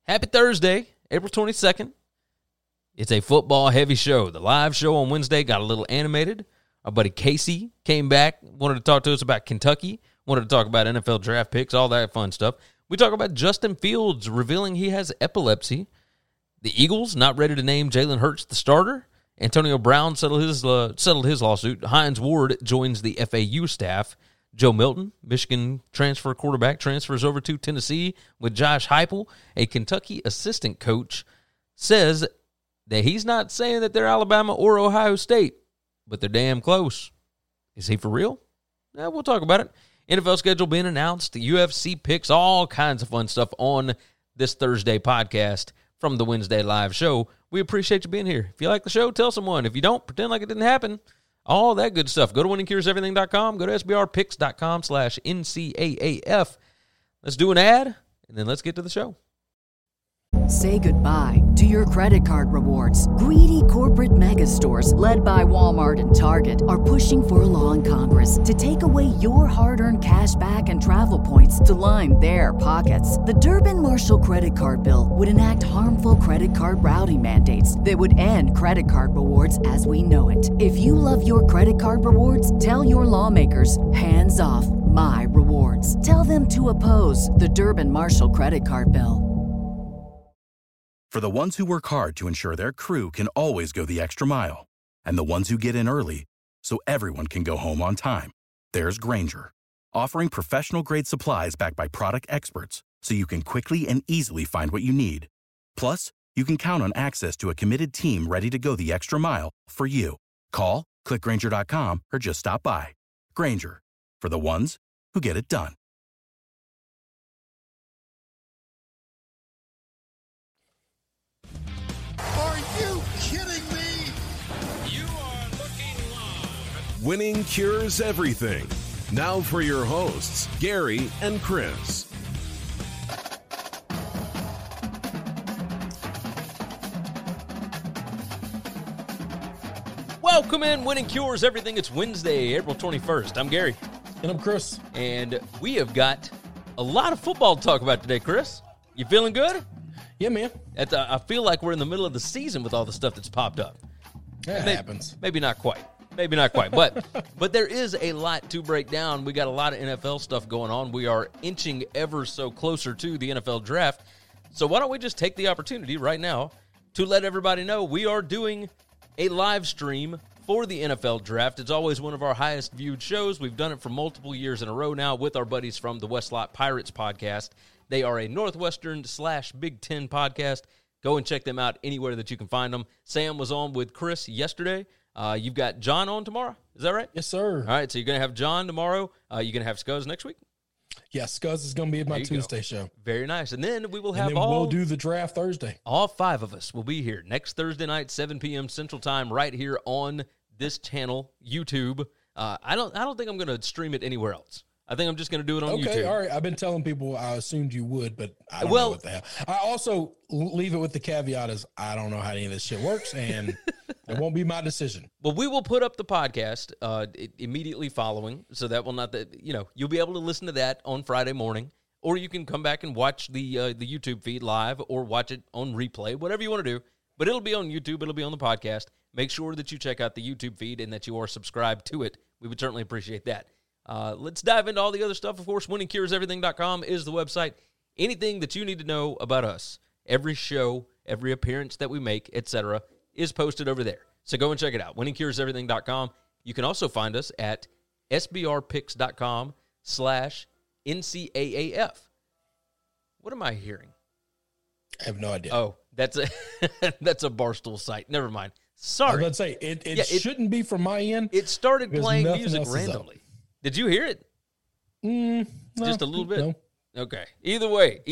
Happy Thursday, April 22nd. It's a football-heavy show. The live show on Wednesday got a little animated. Our buddy Casey came back, wanted to talk to us about Kentucky, wanted to talk about NFL draft picks, all that fun stuff. We talk about Justin Fields revealing he has epilepsy. The Eagles not ready to name Jalen Hurts the starter. Antonio Brown settled his lawsuit. Hines Ward joins the FAU staff. Joe Milton, Michigan transfer quarterback, transfers over to Tennessee with Josh Heupel. A Kentucky assistant coach says that he's not saying that they're Alabama or Ohio State, but they're damn close. Is he for real? Yeah, we'll talk about it. NFL schedule being announced, UFC picks, all kinds of fun stuff on this Thursday podcast from the Wednesday live show. We appreciate you being here. If you like the show, tell someone. If you don't, pretend like it didn't happen. All that good stuff. Go to winningcureseverything.com. Go to sbrpicks.com/NCAAF. Let's do an ad, and then let's get to the show. Say goodbye to your credit card rewards. Greedy corporate mega stores, led by Walmart and Target, are pushing for a law in Congress to take away your hard-earned cash back and travel points to line their pockets. The Durbin-Marshall credit card bill would enact harmful credit card routing mandates that would end credit card rewards as we know it. If you love your credit card rewards, tell your lawmakers, hands off my rewards. Tell them to oppose the Durbin-Marshall credit card bill. For the ones who work hard to ensure their crew can always go the extra mile, and the ones who get in early so everyone can go home on time, there's Grainger, offering professional-grade supplies backed by product experts so you can quickly and easily find what you need. Plus, you can count on access to a committed team ready to go the extra mile for you. Call, click Grainger.com, or just stop by. Grainger, for the ones who get it done. Are you kidding me? You are looking live. Winning cures everything. Now for your hosts, Gary and Chris. Welcome in, Winning Cures Everything. It's Wednesday, April 21st. I'm Gary. And I'm Chris. And we have got a lot of football to talk about today, Chris. You feeling good? Yeah, man. I feel like we're in the middle of the season with all the stuff that's popped up. That happens. Maybe not quite. But there is a lot to break down. We got a lot of NFL stuff going on. We are inching ever so closer to the NFL draft. So why don't we just take the opportunity right now to let everybody know we are doing a live stream for the NFL draft. It's always one of our highest viewed shows. We've done it for multiple years in a row now with our buddies from the Westlot Pirates podcast. They are a Northwestern/Big Ten podcast. Go and check them out anywhere that you can find them. Sam was on with Chris yesterday. You've got John on tomorrow. Is that right? Yes, sir. All right, so you're going to have John tomorrow. You're going to have Scuzz next week? Yeah, Scuzz is going to be my Tuesday show. Very nice. And then we will have we'll do the draft Thursday. All five of us will be here next Thursday night, 7 p.m. Central Time, right here on this channel, YouTube. I don't think I'm going to stream it anywhere else. I think I'm just going to do it on YouTube. Okay, all right. I've been telling people I assumed you would, but I don't know what the hell. I also leave it with the caveat is I don't know how any of this shit works, and it won't be my decision. Well, we will put up the podcast immediately following, so that will not you'll be able to listen to that on Friday morning, or you can come back and watch the YouTube feed live or watch it on replay, whatever you want to do. But it'll be on YouTube. It'll be on the podcast. Make sure that you check out the YouTube feed and that you are subscribed to it. We would certainly appreciate that. Let's dive into all the other stuff. Of course, winningcureseverything.com is the website. Anything that you need to know about us, every show, every appearance that we make, etc., is posted over there. So go and check it out, winningcureseverything.com. You can also find us at sbrpicks.com/NCAAF. What am I hearing? I have no idea. Oh, that's a Barstool site. Never mind. Sorry. I was going to say, it shouldn't be from my end. It started playing music randomly. Did you hear it? No, just a little bit? No. Okay. Either way,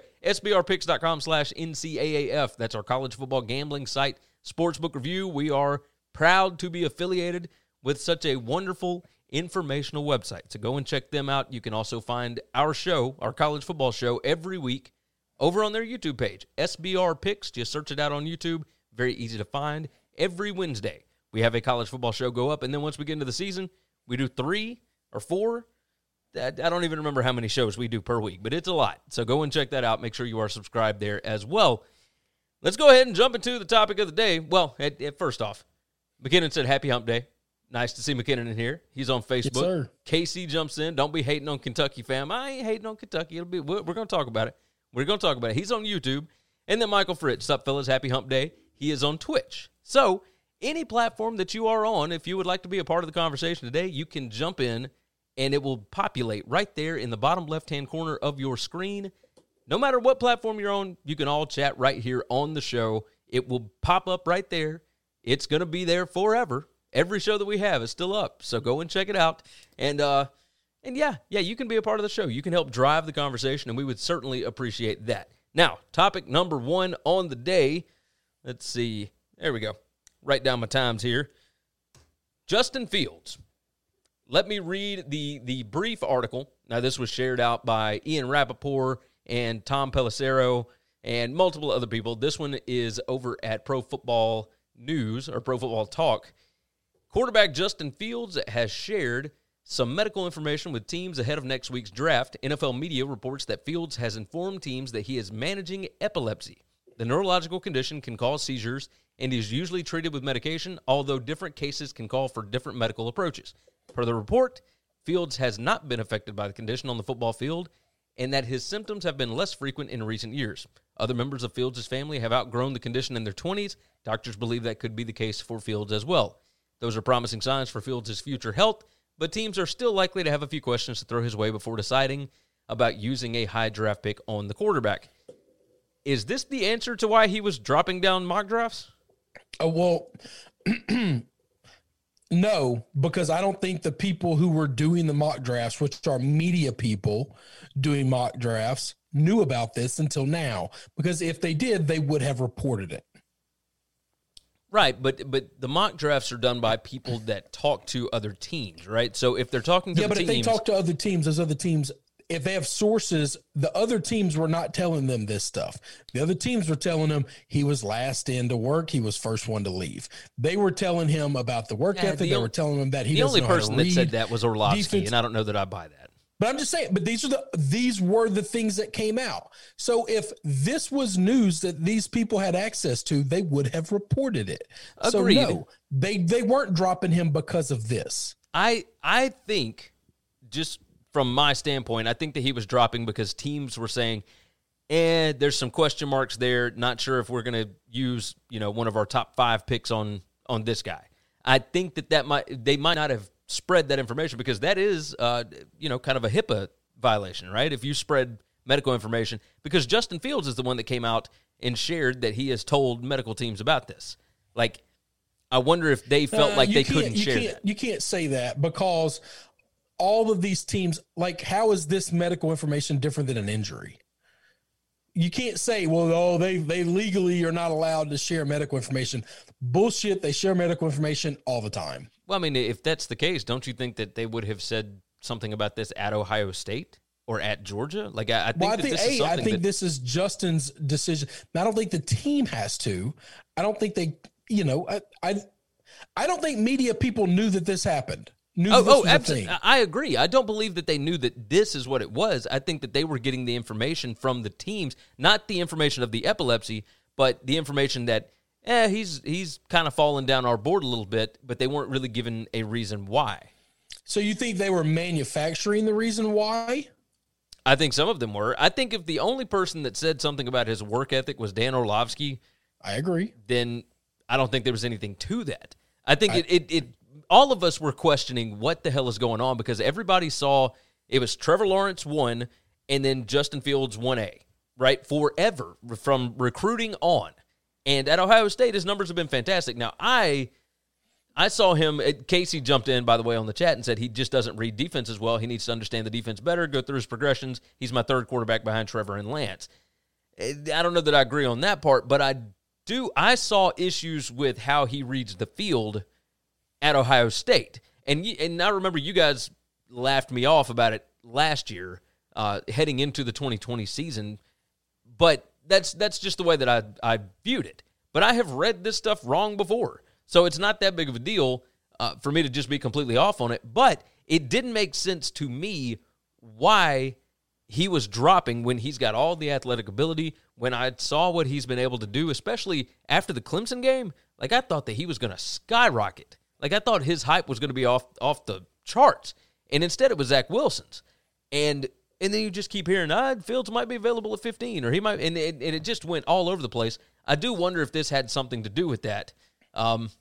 sbrpicks.com/NCAAF. That's our college football gambling site, Sportsbook Review. We are proud to be affiliated with such a wonderful informational website. So go and check them out. You can also find our show, our college football show, every week over on their YouTube page, SBR Picks. Just search it out on YouTube. Very easy to find. Every Wednesday, we have a college football show go up. And then once we get into the season, we do 3 or 4 I don't even remember how many shows we do per week, but it's a lot. So go and check that out. Make sure you are subscribed there as well. Let's go ahead and jump into the topic of the day. Well, first off, McKinnon said happy hump day. Nice to see McKinnon in here. He's on Facebook. Yes, sir. Casey jumps in. Don't be hating on Kentucky, fam. I ain't hating on Kentucky. We're going to talk about it. We're going to talk about it. He's on YouTube. And then Michael Fritz. What's up, fellas? Happy hump day. He is on Twitch. So any platform that you are on, if you would like to be a part of the conversation today, you can jump in, and it will populate right there in the bottom left-hand corner of your screen. No matter what platform you're on, you can all chat right here on the show. It will pop up right there. It's going to be there forever. Every show that we have is still up, so go and check it out. And yeah, you can be a part of the show. You can help drive the conversation, and we would certainly appreciate that. Now, topic number 1 on the day. Let's see. There we go. Write down my times here. Justin Fields. Let me read the brief article. Now, this was shared out by Ian Rappaport and Tom Pelissero and multiple other people. This one is over at Pro Football News or Pro Football Talk. Quarterback Justin Fields has shared some medical information with teams ahead of next week's draft. NFL media reports that Fields has informed teams that he is managing epilepsy. The neurological condition can cause seizures and is usually treated with medication, although different cases can call for different medical approaches. Per the report, Fields has not been affected by the condition on the football field and that his symptoms have been less frequent in recent years. Other members of Fields' family have outgrown the condition in their 20s. Doctors believe that could be the case for Fields as well. Those are promising signs for Fields' future health, but teams are still likely to have a few questions to throw his way before deciding about using a high draft pick on the quarterback. Is this the answer to why he was dropping down mock drafts? Well, no, because I don't think the people who were doing the mock drafts, which are media people doing mock drafts, knew about this until now. Because if they did, they would have reported it. Right, but the mock drafts are done by people that talk to other teams, right? So if they're talking to the teams... Yeah, but if they talk to other teams, those other teams, if they have sources, the other teams were not telling them this stuff. The other teams were telling them he was last in to work, he was first one to leave. They were telling him about the work ethic. They were telling him that he doesn't know how to read. The only person that said that was Orlovsky, and I don't know that I buy that. But I'm just saying, but these were the things that came out. So if this was news that these people had access to, they would have reported it. Agreed. So no, they weren't dropping him because of this. I think, just from my standpoint, I think that he was dropping because teams were saying, there's some question marks there. Not sure if we're going to use, one of our top 5 picks on this guy. I think they might not have spread that information because that is, kind of a HIPAA violation, right? If you spread medical information, because Justin Fields is the one that came out and shared that he has told medical teams about this. Like, I wonder if they felt like they couldn't share that. You can't say that because all of these teams, like, how is this medical information different than an injury? You can't say, they legally are not allowed to share medical information. Bullshit. They share medical information all the time. Well, I mean, if that's the case, don't you think that they would have said something about this at Ohio State or at Georgia? Like, I think this is Justin's decision. I don't think the team has to. I don't think they, I don't think media people knew that this happened. Absolutely. I agree. I don't believe that they knew that this is what it was. I think that they were getting the information from the teams, not the information of the epilepsy, but the information that he's kind of fallen down our board a little bit, but they weren't really given a reason why. So you think they were manufacturing the reason why? I think some of them were. I think if the only person that said something about his work ethic was Dan Orlovsky, I agree. Then I don't think there was anything to that. I think it all of us were questioning what the hell is going on because everybody saw it was Trevor Lawrence 1 and then Justin Fields 1A, right? Forever from recruiting on. And at Ohio State, his numbers have been fantastic. Now, I saw him, Casey jumped in, by the way, on the chat and said he just doesn't read defense as well. He needs to understand the defense better, go through his progressions. He's my third quarterback behind Trevor and Lance. I don't know that I agree on that part, but I saw issues with how he reads the field at Ohio State. And I remember you guys laughed me off about it last year, heading into the 2020 season. But that's just the way that I viewed it. But I have read this stuff wrong before. So it's not that big of a deal for me to just be completely off on it. But it didn't make sense to me why he was dropping when he's got all the athletic ability. When I saw what he's been able to do, especially after the Clemson game, like I thought that he was going to skyrocket. Like I thought his hype was going to be off the charts. And instead it was Zach Wilson's. And then you just keep hearing, Fields might be available at 15, or he might, and it just went all over the place. I do wonder if this had something to do with that. It's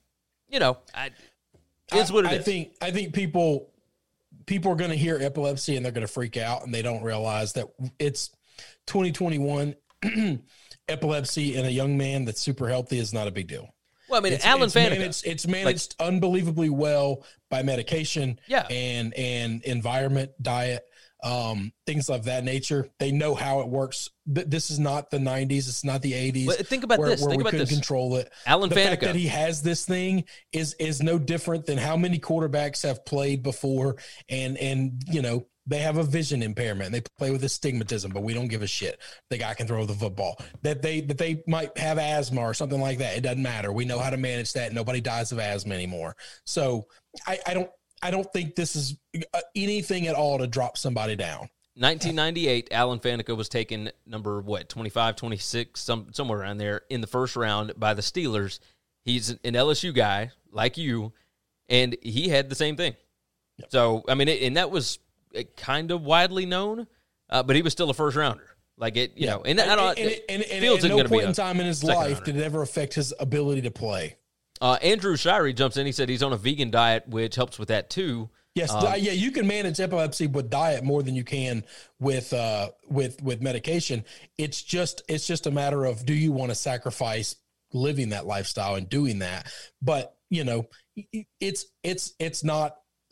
what it is. I think people are going to hear epilepsy and they're going to freak out, and they don't realize that it's 2021. Epilepsy in a young man that's super healthy is not a big deal. Well, I mean, Alan Faneca. It's managed unbelievably well by medication, and environment, diet, things of that nature. They know how it works. This is not the 90s. It's not the 80s. Well, think about this. Where think we about couldn't this. control it. Alan the Faneca. fact that he has this thing is no different than how many quarterbacks have played before, and they have a vision impairment. They play with astigmatism, but we don't give a shit. The guy can throw the football. That they might have asthma or something like that. It doesn't matter. We know how to manage that. Nobody dies of asthma anymore. So I don't think this is anything at all to drop somebody down. 1998, Alan Faneca was taken number 25, 26, somewhere around there in the first round by the Steelers. He's an LSU guy like you, and he had the same thing. Yep. So I mean, and that was kind of widely known, but he was still a first rounder. Like it, you know, and Fields at no point in time in his life did it ever affect his ability to play. Andrew Shirey jumps in. He said he's on a vegan diet, which helps with that too. Yes, you can manage epilepsy with diet more than you can with medication. It's just a matter of, do you want to sacrifice living that lifestyle and doing that? But it's not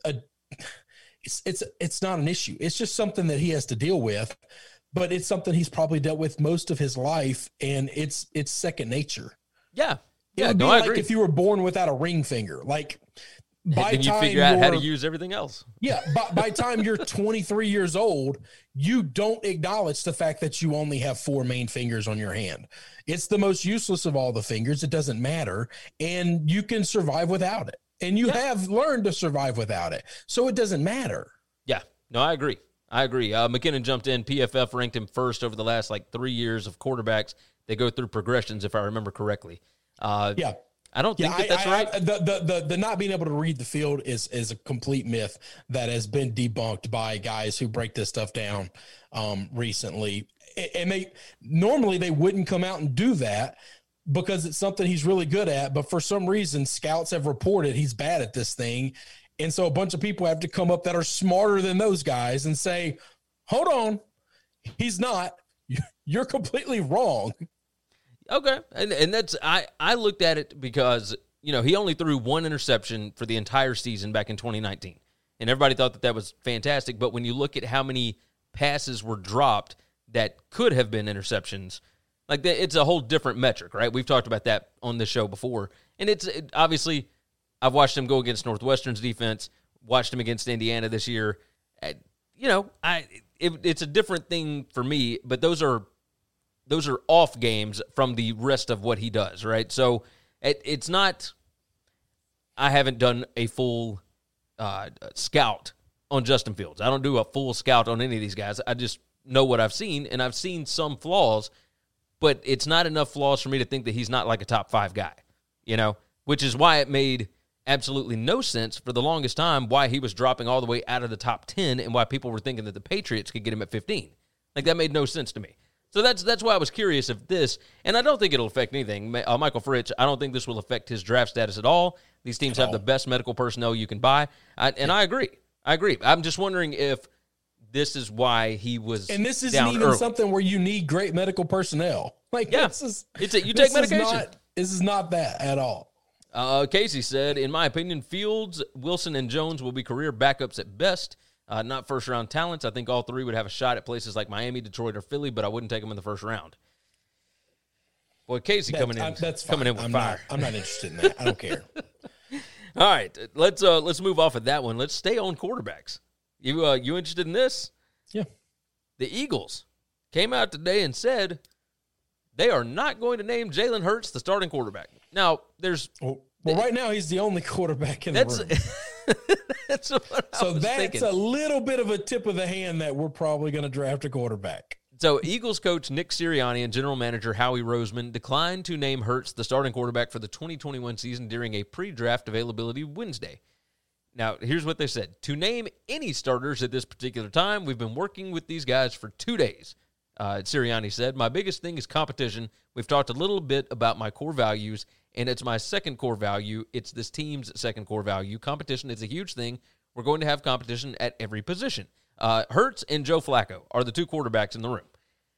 an issue. It's just something that he has to deal with. But it's something he's probably dealt with most of his life, and it's second nature. Yeah. It would be like if you were born without a ring finger. Like, by then you figure out how to use everything else. Yeah, by time you're 23 years old, you don't acknowledge the fact that you only have 4 main fingers on your hand. It's the most useless of all the fingers. It doesn't matter, and you can survive without it. And you have learned to survive without it, so it doesn't matter. Yeah, no, I agree. McKinnon jumped in. PFF ranked him first over the last 3 years of quarterbacks. They go through progressions, if I remember correctly. I don't think that's right. The not being able to read the field is a complete myth that has been debunked by guys who break this stuff down recently. And they wouldn't come out and do that because it's something he's really good at. But for some reason, scouts have reported he's bad at this thing. And so a bunch of people have to come up that are smarter than those guys and say, hold on, he's not. You're completely wrong. Okay, and that's I looked at it because he only threw 1 interception for the entire season back in 2019, and everybody thought that was fantastic. But when you look at how many passes were dropped that could have been interceptions, it's a whole different metric, right? We've talked about that on this show before, and obviously I've watched him go against Northwestern's defense, watched him against Indiana this year. It's a different thing for me, but those are off games from the rest of what he does, right? So it's not – I haven't done a full scout on Justin Fields. I don't do a full scout on any of these guys. I just know what I've seen, and I've seen some flaws, but it's not enough flaws for me to think that he's not like a top 5 guy, which is why it made absolutely no sense for the longest time why he was dropping all the way out of the top 10 and why people were thinking that the Patriots could get him at 15. That made no sense to me. So that's why I was curious if this, and I don't think it'll affect anything. Michael Fritz, I don't think this will affect his draft status at all. These teams have the best medical personnel you can buy, and I agree. I'm just wondering if this is why he was down. And this isn't even early. Something where you need great medical personnel. You take medication. This is not that at all. Casey said, in my opinion, Fields, Wilson, and Jones will be career backups at best. Not first-round talents. I think all 3 would have a shot at places like Miami, Detroit, or Philly, but I wouldn't take them in the first round. Boy, Casey coming in with fire. I'm not interested in that. I don't care. All right, let's move off of that one. Let's stay on quarterbacks. You interested in this? Yeah. The Eagles came out today and said they are not going to name Jalen Hurts the starting quarterback. Now, there's... Well, right now he's the only quarterback in the room. That's what I So was that's thinking. a little bit of a tip of the hand that we're probably going to draft a quarterback. So Eagles coach Nick Sirianni and general manager Howie Roseman declined to name Hurts the starting quarterback for the 2021 season during a pre-draft availability Wednesday. Now, here's what they said. To name any starters at this particular time, we've been working with these guys for 2 days. Sirianni said, my biggest thing is competition. We've talked a little bit about my core values, and it's my second core value. It's this team's second core value. Competition is a huge thing. We're going to have competition at every position. Hurts and Joe Flacco are the two quarterbacks in the room.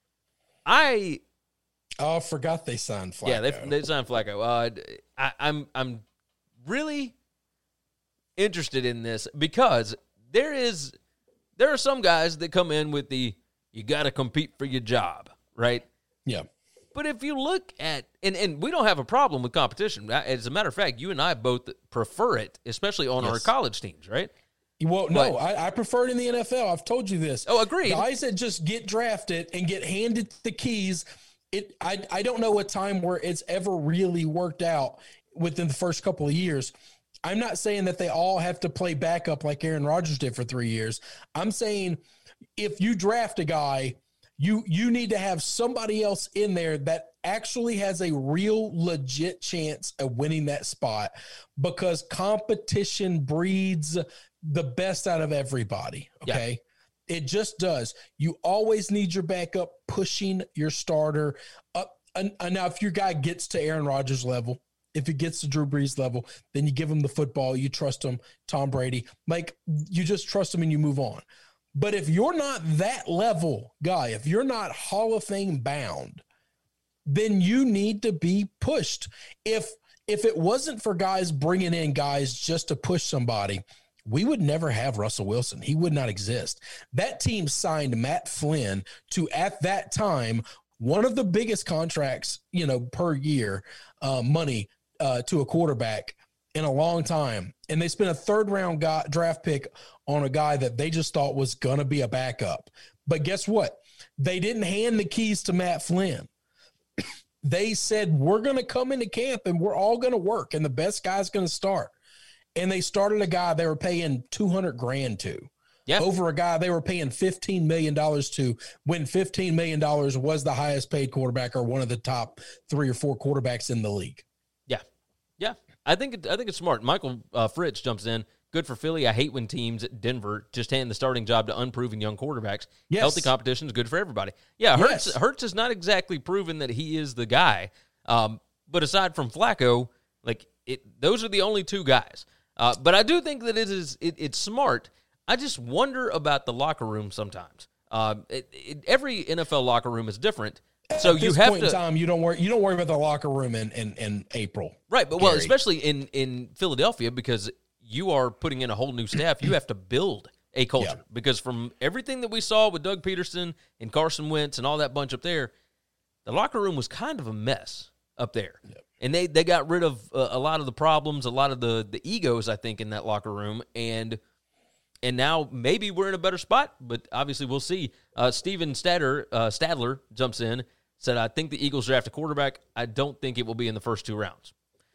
I forgot they signed Flacco. Yeah, they signed Flacco. I'm really interested in this because there are some guys that come in with the you got to compete for your job, right? Yeah. But if you look at and we don't have a problem with competition. As a matter of fact, you and I both prefer it, especially on our college teams, right? Well, no, I prefer it in the NFL. I've told you this. Oh, agreed. Guys that just get drafted and get handed the keys, I don't know a time where it's ever really worked out within the first couple of years. I'm not saying that they all have to play backup like Aaron Rodgers did for 3 years. I'm saying if you draft a guy, you need to have somebody else in there that actually has a real legit chance of winning that spot, because competition breeds the best out of everybody. Okay. Yeah. It just does. You always need your backup pushing your starter up. And now if your guy gets to Aaron Rodgers level, if it gets to Drew Brees level, then you give him the football, you trust him, Tom Brady, like you just trust him and you move on. But if you're not that level guy, if you're not Hall of Fame bound, then you need to be pushed. If it wasn't for guys bringing in guys just to push somebody, we would never have Russell Wilson. He would not exist. That team signed Matt Flynn to, at that time, one of the biggest contracts, per year, money to a quarterback in a long time. And they spent a third-round draft pick on a guy that they just thought was going to be a backup. But guess what? They didn't hand the keys to Matt Flynn. They said, we're going to come into camp and we're all going to work and the best guy's going to start. And they started a guy they were paying $200,000 to, over a guy they were paying $15 million to, when $15 million was the highest paid quarterback or one of the top 3 or 4 quarterbacks in the league. Yeah. I think it's smart. Michael Fritz jumps in. Good for Philly. I hate when teams at Denver just hand the starting job to unproven young quarterbacks. Yes. Healthy competition is good for everybody. Yeah, Hurts has not exactly proven that he is the guy. But aside from Flacco, those are the only two guys. But I do think that it's smart. I just wonder about the locker room sometimes. Every NFL locker room is different. So at this point in time, you don't worry about the locker room in April. Right, but especially in Philadelphia, because you are putting in a whole new staff, you have to build a culture. Yeah. Because from everything that we saw with Doug Peterson and Carson Wentz and all that bunch up there, the locker room was kind of a mess up there. Yep. And they got rid of a lot of the problems, a lot of the egos, I think, in that locker room. And now maybe we're in a better spot, but obviously we'll see. Steven Stadler jumps in, said, I think the Eagles draft a quarterback. I don't think it will be in the first 2 rounds.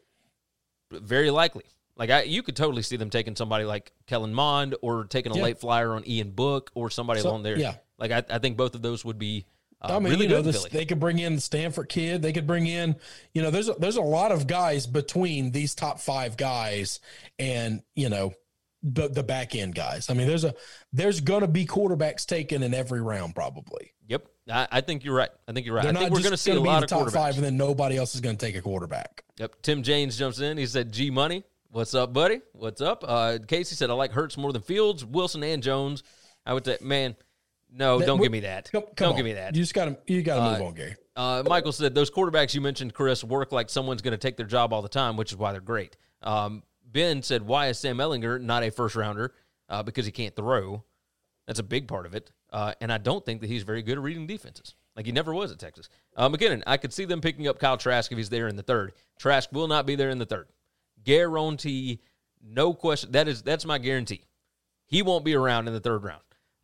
But very likely. You could totally see them taking somebody like Kellen Mond or taking a late flyer on Ian Book or somebody along there. Yeah. I think both of those would be really good. They could bring in the Stanford kid. They could bring in, there's a lot of guys between these top 5 guys and, the back end guys. I mean, there's going to be quarterbacks taken in every round probably. Yep. I think you're right. I think we're going to see a lot of top quarterbacks. 5 and then nobody else is going to take a quarterback. Yep. Tim James jumps in. He said, G Money. What's up, buddy? What's up? Casey said, I like Hurts more than Fields, Wilson, and Jones. I would say, man, no, don't give me that. Don't give me that. You got to move on, Gary. Michael said, those quarterbacks you mentioned, Chris, work like someone's going to take their job all the time, which is why they're great. Ben said, why is Sam Ehlinger not a first-rounder? Because he can't throw. That's a big part of it. And I don't think that he's very good at reading defenses. He never was at Texas. McKinnon, I could see them picking up Kyle Trask if he's there in the 3rd. Trask will not be there in the 3rd. Guarantee, no question. That's my guarantee. He won't be around in the 3rd round.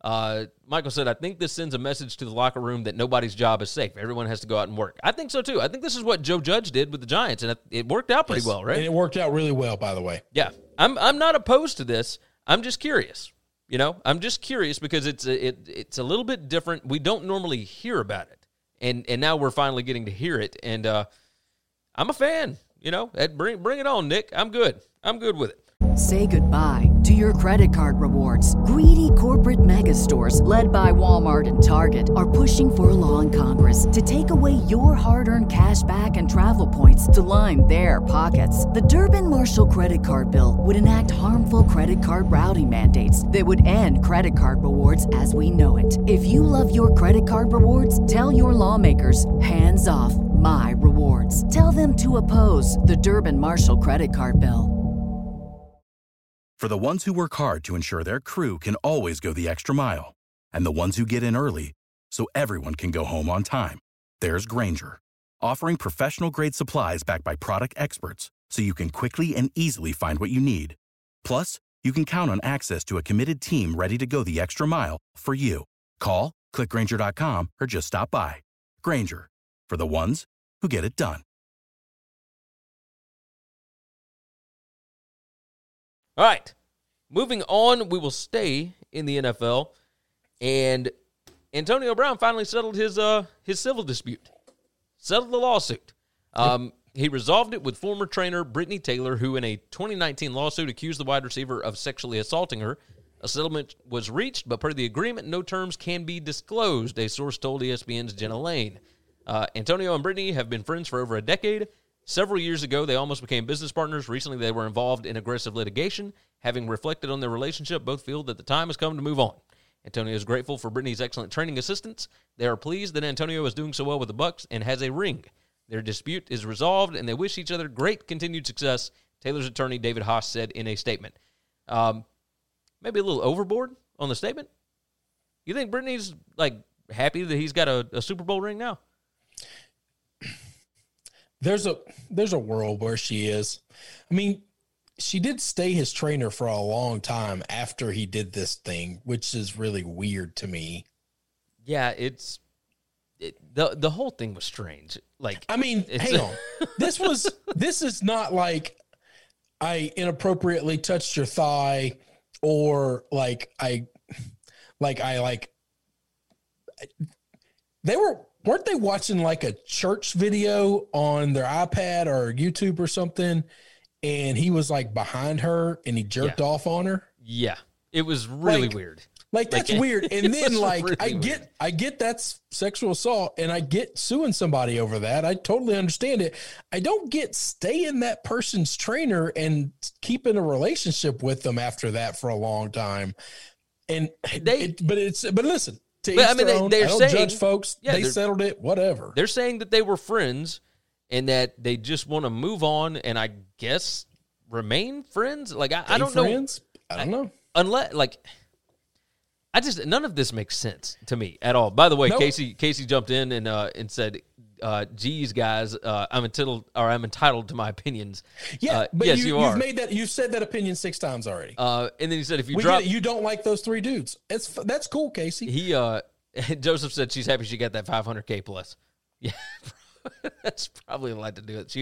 Michael said, I think this sends a message to the locker room that nobody's job is safe. Everyone has to go out and work. I think so, too. I think this is what Joe Judge did with the Giants, and it worked out pretty well, right? And it worked out really well, by the way. Yeah. I'm not opposed to this. I'm just curious. You know, I'm just curious because it's a little bit different. We don't normally hear about it, and now we're finally getting to hear it. And I'm a fan. You know, bring it on, Nick. I'm good. I'm good with it. Say goodbye to your credit card rewards. Greedy corporate mega stores, led by Walmart and Target, are pushing for a law in Congress to take away your hard-earned cash back and travel points to line their pockets. The Durbin-Marshall credit card bill would enact harmful credit card routing mandates that would end credit card rewards as we know it. If you love your credit card rewards, tell your lawmakers, hands off my rewards. Tell them to oppose the Durbin-Marshall credit card bill. For the ones who work hard to ensure their crew can always go the extra mile, and the ones who get in early so everyone can go home on time, there's Grainger, offering professional-grade supplies backed by product experts so you can quickly and easily find what you need. Plus, you can count on access to a committed team ready to go the extra mile for you. Call, click Grainger.com, or just stop by. Grainger, for the ones who get it done. All right, moving on, we will stay in the NFL, and Antonio Brown finally settled his civil dispute, settled the lawsuit. He resolved it with former trainer Brittany Taylor, who in a 2019 lawsuit accused the wide receiver of sexually assaulting her. A settlement was reached, but per the agreement, no terms can be disclosed, a source told ESPN's Jenna Lane. Antonio and Brittany have been friends for over a decade. Several years ago, they almost became business partners. Recently, they were involved in aggressive litigation. Having reflected on their relationship, both feel that the time has come to move on. Antonio is grateful for Brittany's excellent training assistance. They are pleased that Antonio is doing so well with the Bucs and has a ring. Their dispute is resolved, and they wish each other great continued success, Taylor's attorney David Haas said in a statement. Maybe a little overboard on the statement? You think Brittany's, happy that he's got a Super Bowl ring now? There's a world where she is. I mean, she did stay his trainer for a long time after he did this thing, which is really weird to me. Yeah, the whole thing was strange. Hang on. This is not like I inappropriately touched your thigh or weren't they watching like a church video on their iPad or YouTube or something, and he was like behind her and he jerked off on her? Yeah. It was really weird. That's weird. And then really I get that's sexual assault, and I get suing somebody over that. I totally understand it. I don't get staying that person's trainer and keeping a relationship with them after that for a long time. And but listen, they're saying, judge folks. Yeah, they settled it, whatever. They're saying that they were friends and that they just want to move on and I guess remain friends. I don't know. I don't know. Unless none of this makes sense to me at all. By the way, nope. Casey jumped in and said, "Geez, guys, I'm entitled to my opinions." Yeah, but yes, you've said that opinion 6 times already. And then he said, "If you you don't like those 3 dudes, that's cool, Casey." Joseph said she's happy she got that $500K plus. Yeah, that's probably a lot to do it.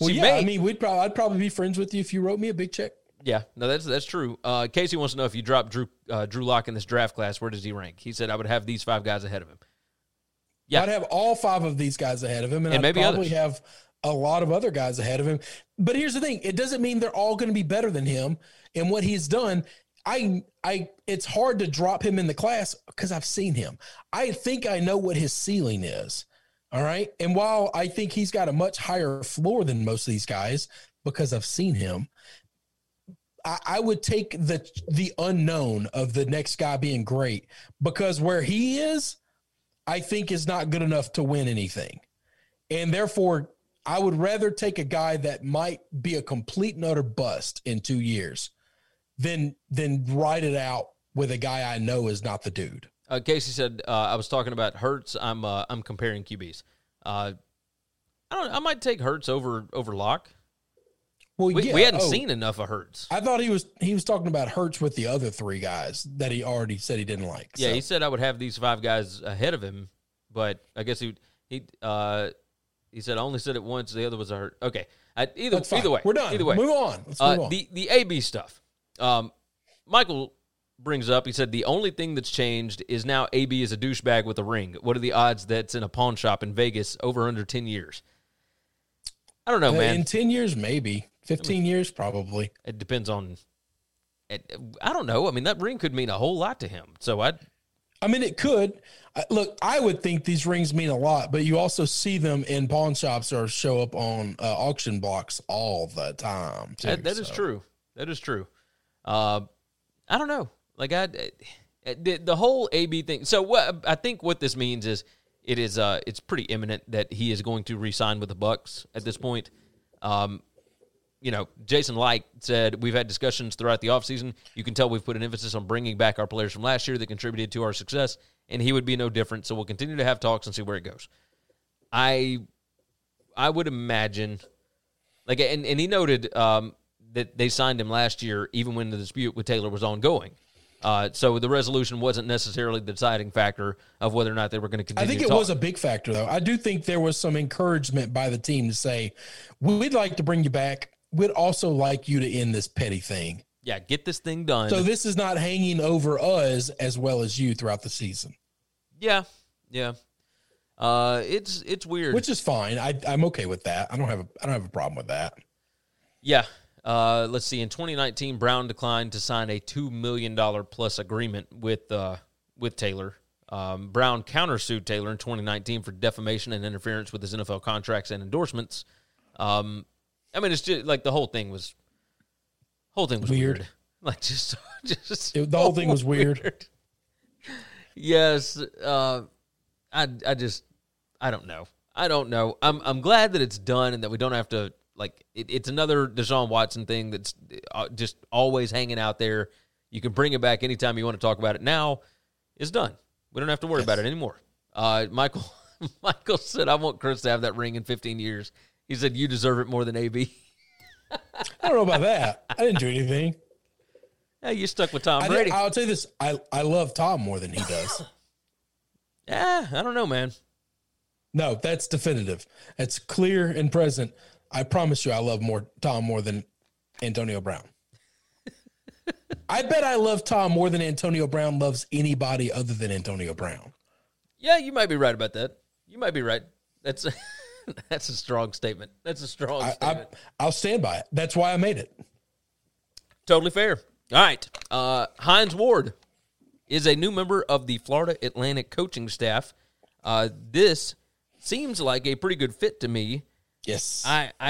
I'd probably be friends with you if you wrote me a big check. Yeah, no, that's true. Casey wants to know if you drop Drew Lock in this draft class, where does he rank? He said I would have these 5 guys ahead of him. Yeah, I'd have all 5 of these guys ahead of him, and I'd maybe probably others. have a lot of other guys ahead of him. But here's the thing: it doesn't mean they're all going to be better than him and what he's done. It's hard to drop him in the class because I've seen him. I think I know what his ceiling is. All right, and while I think he's got a much higher floor than most of these guys because I've seen him, I would take the unknown of the next guy being great, because where he is, I think is not good enough to win anything. And therefore, I would rather take a guy that might be a complete and utter bust in 2 years than ride it out with a guy I know is not the dude. Casey said, I was talking about Hurts. I'm comparing QBs. I might take Hurts over Locke. Well, we hadn't seen enough of Hurts. I thought he was talking about Hurts with the other 3 guys that he already said he didn't like. Yeah, so. he said I would have these 5 guys ahead of him, but I guess he said I only said it once. The other was a Hurt. Okay, either way, we're done. Either way, move on. Let's move on. The AB stuff. Michael brings up. He said the only thing that's changed is now AB is a douchebag with a ring. What are the odds that's in a pawn shop in Vegas under 10 years? I don't know, man. In 10 years, maybe. 15 years, probably. It depends on. I don't know. I mean, that ring could mean a whole lot to him. So I mean, it could. Look, I would think these rings mean a lot, but you also see them in pawn shops or show up on auction blocks all the time. Too, that is true. That is true. I don't know. Like the whole AB thing. So what I think what this means is it's pretty imminent that he is going to re-sign with the Bucs at this point. Jason Light said, we've had discussions throughout the offseason. You can tell we've put an emphasis on bringing back our players from last year that contributed to our success, and he would be no different. So we'll continue to have talks and see where it goes. I would imagine, and he noted that they signed him last year even when the dispute with Taylor was ongoing. So the resolution wasn't necessarily the deciding factor of whether or not they were going to continue. I think it was a big factor, though. I do think there was some encouragement by the team to say, we'd like to bring you back. We'd also like you to end this petty thing. Yeah, get this thing done. So this is not hanging over us as well as you throughout the season. Yeah. It's weird, which is fine. I'm okay with that. I don't have a problem with that. Yeah. Let's see. In 2019, Brown declined to sign a $2 million plus agreement with Taylor. Brown countersued Taylor in 2019 for defamation and interference with his NFL contracts and endorsements. It's just like the whole thing was weird. Like just the whole thing was weird. Yes. I don't know. I'm glad that it's done and that we don't have to. Like, it's another Deshaun Watson thing that's just always hanging out there. You can bring it back anytime you want to talk about it. Now, it's done. We don't have to worry about it anymore. Michael said, I want Chris to have that ring in 15 years. He said, you deserve it more than AB. I don't know about that. I didn't do anything. Yeah, you stuck with Tom Brady. I'll tell you this. I love Tom more than he does. Yeah, I don't know, man. No, that's definitive. That's clear and present. I promise you I love Tom more than Antonio Brown. I bet I love Tom more than Antonio Brown loves anybody other than Antonio Brown. Yeah, you might be right about that. You might be right. That's a strong statement. That's a strong statement. I'll stand by it. That's why I made it. Totally fair. All right. Hines Ward is a new member of the Florida Atlantic coaching staff. This seems like a pretty good fit to me. Yes.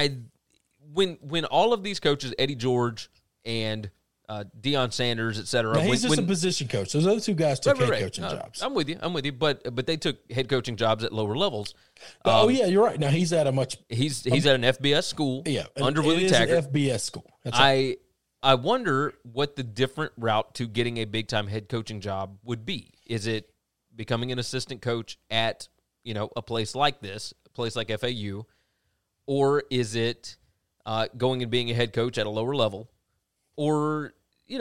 When all of these coaches, Eddie George and Deion Sanders, et cetera. Now, he's just a position coach. Those other two guys took head coaching jobs. I'm with you. But they took head coaching jobs at lower levels. Yeah, you're right. Now he's at a much. He's at an FBS school. Yeah, under Willie Taggart. An FBS school. That's right. I wonder what the different route to getting a big time head coaching job would be. Is it becoming an assistant coach at a place like this, a place like FAU? Or is it going and being a head coach at a lower level? Or,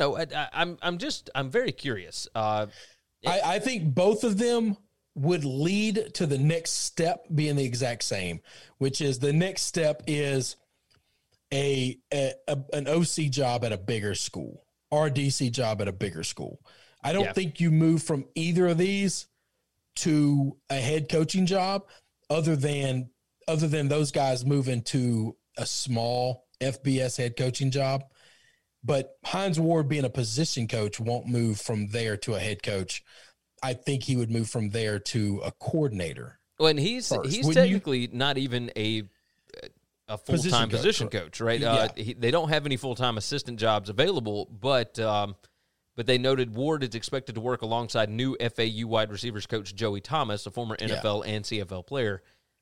I'm very curious. I think both of them would lead to the next step being the exact same, which is the next step is an OC job at a bigger school or a DC job at a bigger school. I don't think you move from either of these to a head coaching job other than those guys move into a small FBS head coaching job. But Hines Ward being a position coach won't move from there to a head coach. I think he would move from there to a coordinator. Well, and he's technically not even a full-time position coach, right? Yeah. They don't have any full-time assistant jobs available, but they noted Ward is expected to work alongside new FAU wide receivers coach Joey Thomas, a former NFL and CFL player.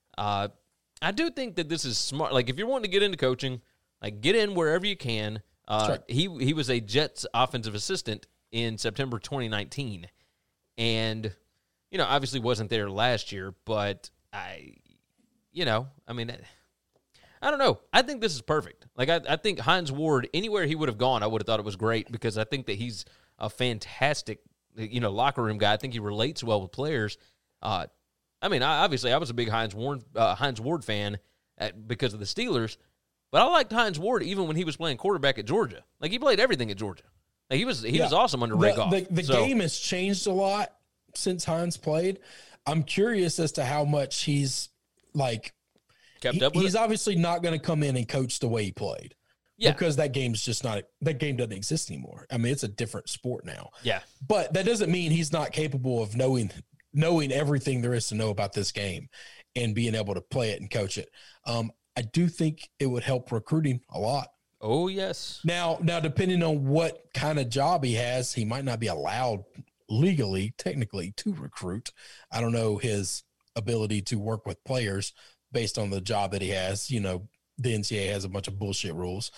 I do think that this is smart. Like, if you're wanting to get into coaching, like, get in wherever you can. Right. He was a Jets offensive assistant in September 2019, and obviously wasn't there last year. But I don't I don't know. I think this is perfect. Like, I think Hines Ward, anywhere he would have gone, I would have thought it was great because I think that he's a fantastic, locker room guy. I think he relates well with players. Obviously, I was a big Hines Ward fan because of the Steelers, but I liked Hines Ward even when he was playing quarterback at Georgia. Like, he played everything at Georgia. Like, he was awesome under Ray Goff. The game has changed a lot since Hines played. I'm curious as to how much he's like kept up with he's it? Obviously not going to come in and coach the way he played. Yeah. Because that game doesn't exist anymore. I mean, it's a different sport now. Yeah. But that doesn't mean he's not capable of knowing everything there is to know about this game and being able to play it and coach it. I do think it would help recruiting a lot. Oh, yes. Now, depending on what kind of job he has, he might not be allowed legally, technically, to recruit. I don't know his ability to work with players based on the job that he has. The NCAA has a bunch of bullshit rules.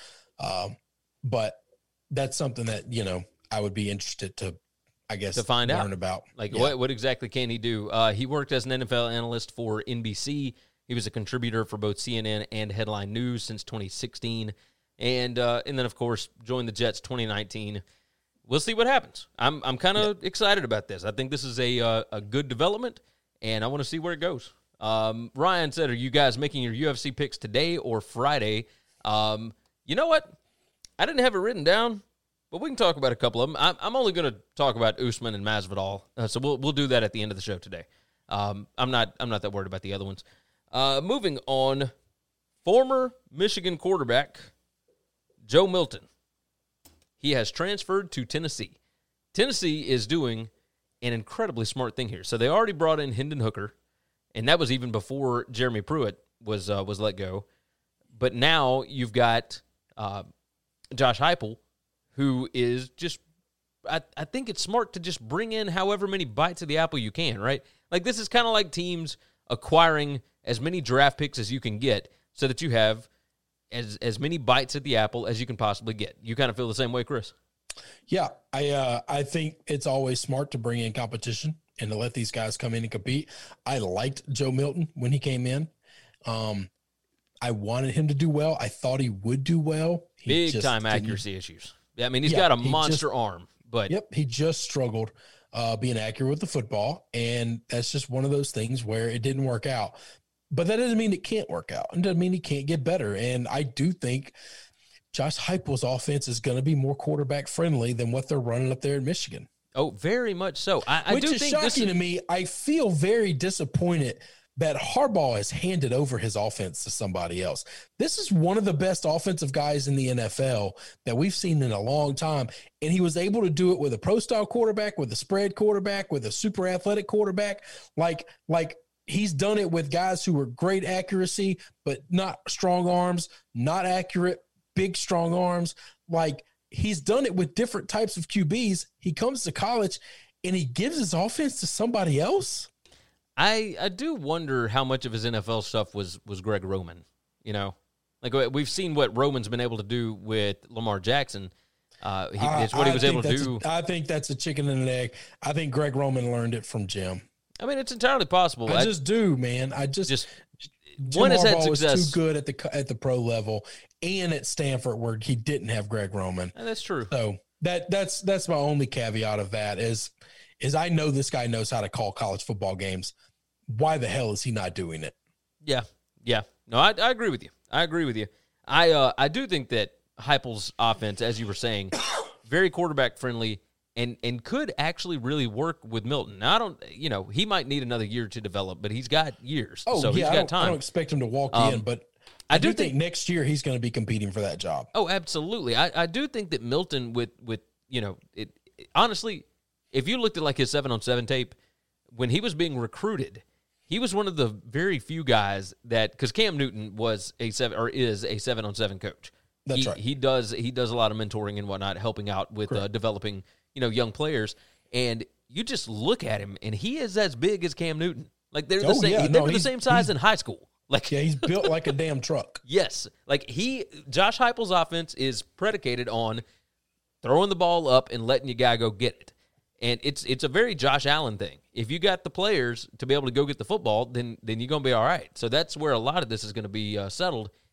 But that's something that, I would be interested to find learn about. Like, what exactly can he do? He worked as an NFL analyst for NBC. He was a contributor for both CNN and Headline News since 2016. And then, of course, joined the Jets 2019. We'll see what happens. I'm kind of excited about this. I think this is a good development, and I want to see where it goes. Ryan said, are you guys making your UFC picks today or Friday? You know what? I didn't have it written down, but we can talk about a couple of them. I'm only going to talk about Usman and Masvidal, so we'll do that at the end of the show today. I'm not that worried about the other ones. Moving on, former Michigan quarterback Joe Milton. He has transferred to Tennessee. Tennessee is doing an incredibly smart thing here. So they already brought in Hendon Hooker, and that was even before Jeremy Pruitt was let go. But now you've got Josh Heupel, who is just I think it's smart to just bring in however many bites of the apple you can, right? Like, this is kind of like teams acquiring as many draft picks as you can get so that you have as many bites at the apple as you can possibly get. You kind of feel the same way, Chris? Yeah, I think it's always smart to bring in competition and to let these guys come in and compete. I liked Joe Milton when he came in. I wanted him to do well. I thought he would do well. Big time accuracy issues. Yeah, I mean, he's got a monster arm, but he just struggled being accurate with the football, and that's just one of those things where it didn't work out. But that doesn't mean it can't work out. It doesn't mean he can't get better. And I do think Josh Heupel's offense is going to be more quarterback friendly than what they're running up there in Michigan. Oh, very much so. Which is shocking to me. I feel very disappointed that Harbaugh has handed over his offense to somebody else. This is one of the best offensive guys in the NFL that we've seen in a long time. And he was able to do it with a pro-style quarterback, with a spread quarterback, with a super athletic quarterback. Like he's done it with guys who were great accuracy, but not strong arms, not accurate, big, strong arms. Like, he's done it with different types of QBs. He comes to college and he gives his offense to somebody else. I do wonder how much of his NFL stuff was Greg Roman. Like, we've seen what Roman's been able to do with Lamar Jackson. It's what he was able to do. I think that's a chicken and an egg. I think Greg Roman learned it from Jim. I mean, it's entirely possible. I just do, man. Jim one has had Harbaugh success. was too good at the pro level and at Stanford where he didn't have Greg Roman. And that's true. So that's my only caveat of that is I know this guy knows how to call college football games. Why the hell is he not doing it? Yeah. No, I agree with you. I do think that Heupel's offense, as you were saying, very quarterback friendly. And could actually really work with Milton. Now, he might need another year to develop, but he's got years. Oh, so yeah, he's got time. I don't expect him to walk in, but I do think next year he's going to be competing for that job. Oh, absolutely. I do think that Milton honestly, if you looked at like his 7-on-7 tape, when he was being recruited, he was one of the very few guys because Cam Newton is a 7-on-7 coach. That's right. He does a lot of mentoring and whatnot, helping out with developing young players, and you just look at him, and he is as big as Cam Newton. Like, they're the same. They were the same size in high school. Like, yeah, he's built like a damn truck. Yes, like Josh Heupel's offense is predicated on throwing the ball up and letting your guy go get it, and it's a very Josh Allen thing. If you got the players to be able to go get the football, then you're gonna be all right. So that's where a lot of this is going to be settled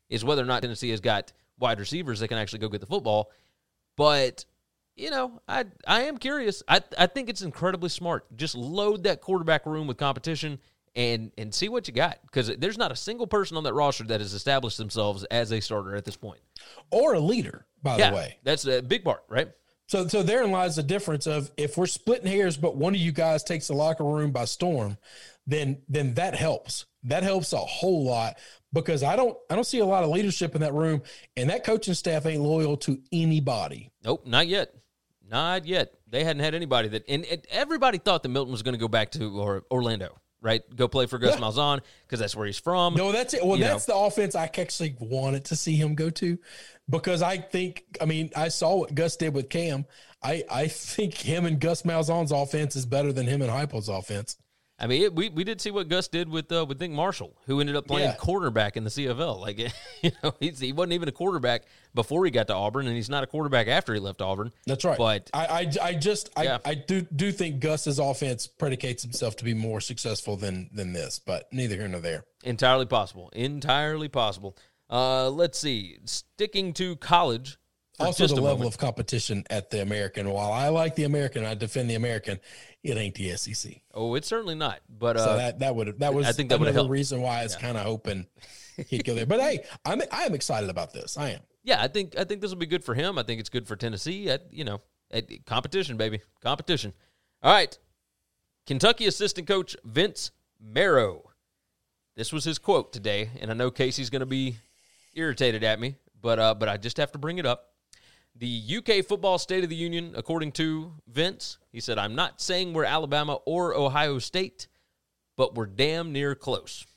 is whether or not Tennessee has got wide receivers that can actually go get the football. But, I am curious. I think it's incredibly smart. Just load that quarterback room with competition and see what you got, because there's not a single person on that roster that has established themselves as a starter at this point. Or a leader, by the way. That's a big part, right? So therein lies the difference of, if we're splitting hairs, but one of you guys takes the locker room by storm, then that helps. That helps a whole lot, because I don't see a lot of leadership in that room, and that coaching staff ain't loyal to anybody. Nope, not yet. Not yet. They hadn't had anybody that, and everybody thought that Milton was going to go back to Orlando, right? Go play for Gus Malzahn, because that's where he's from. No, that's it. Well, that's the offense I actually wanted to see him go to, because I saw what Gus did with Cam. I think him and Gus Malzahn's offense is better than him and Heupel's offense. I mean, we did see what Gus did with Nick Marshall, who ended up playing quarterback in the CFL. Like, he wasn't even a quarterback before he got to Auburn, and he's not a quarterback after he left Auburn. That's right. But I do think Gus's offense predicates himself to be more successful than this, but neither here nor there. Entirely possible. Entirely possible. Let's see. Sticking to college. Also, the level of competition at the American. While I like the American, I defend the American. It ain't the SEC. Oh, it's certainly not. But so that was I think that another reason why I was kind of hoping he'd go there. But hey, I am excited about this. I am. Yeah, I think this will be good for him. I think it's good for Tennessee. At competition, baby, competition. All right, Kentucky assistant coach Vince Marrow. This was his quote today, and I know Casey's going to be irritated at me, but I just have to bring it up. The UK Football State of the Union, according to Vince, he said, "I'm not saying we're Alabama or Ohio State, but we're damn near close."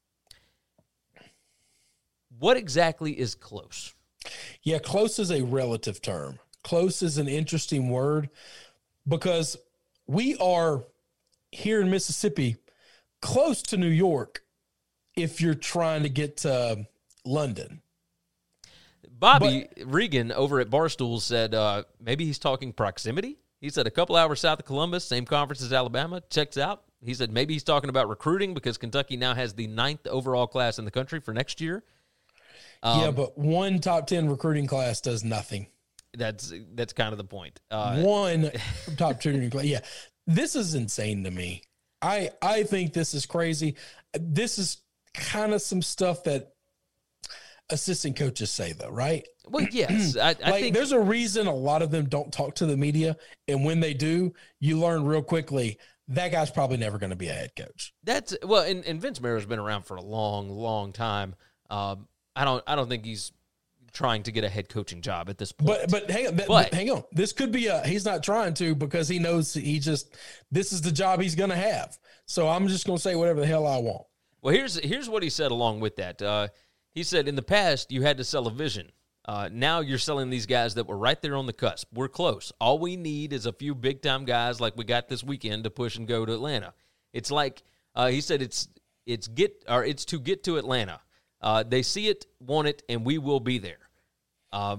What exactly is close? Yeah, close is a relative term. Close is an interesting word, because we are here in Mississippi close to New York if you're trying to get to London. Bobby Regan over at Barstool said maybe he's talking proximity. He said a couple hours south of Columbus, same conference as Alabama, checks out. He said maybe he's talking about recruiting, because Kentucky now has the 9th overall class in the country for next year. Yeah, but one top 10 recruiting class does nothing. That's kind of the point. One top 10 recruiting class. Yeah, this is insane to me. I think this is crazy. This is kind of some stuff that assistant coaches say, though, right? Well, yes. I think there's a reason a lot of them don't talk to the media, and when they do, you learn real quickly that guy's probably never going to be a head coach. And Vince Marrow's been around for a long, long time. I don't think he's trying to get a head coaching job at this point. But hang on. This could be he's not trying to, because he knows this is the job he's going to have. So I'm just going to say whatever the hell I want. Well, here's what he said along with that. He said, in the past, you had to sell a vision. Now you're selling these guys that were right there on the cusp. We're close. All we need is a few big-time guys like we got this weekend to push and go to Atlanta. It's like he said, it's to get to Atlanta. They see it, want it, and we will be there. I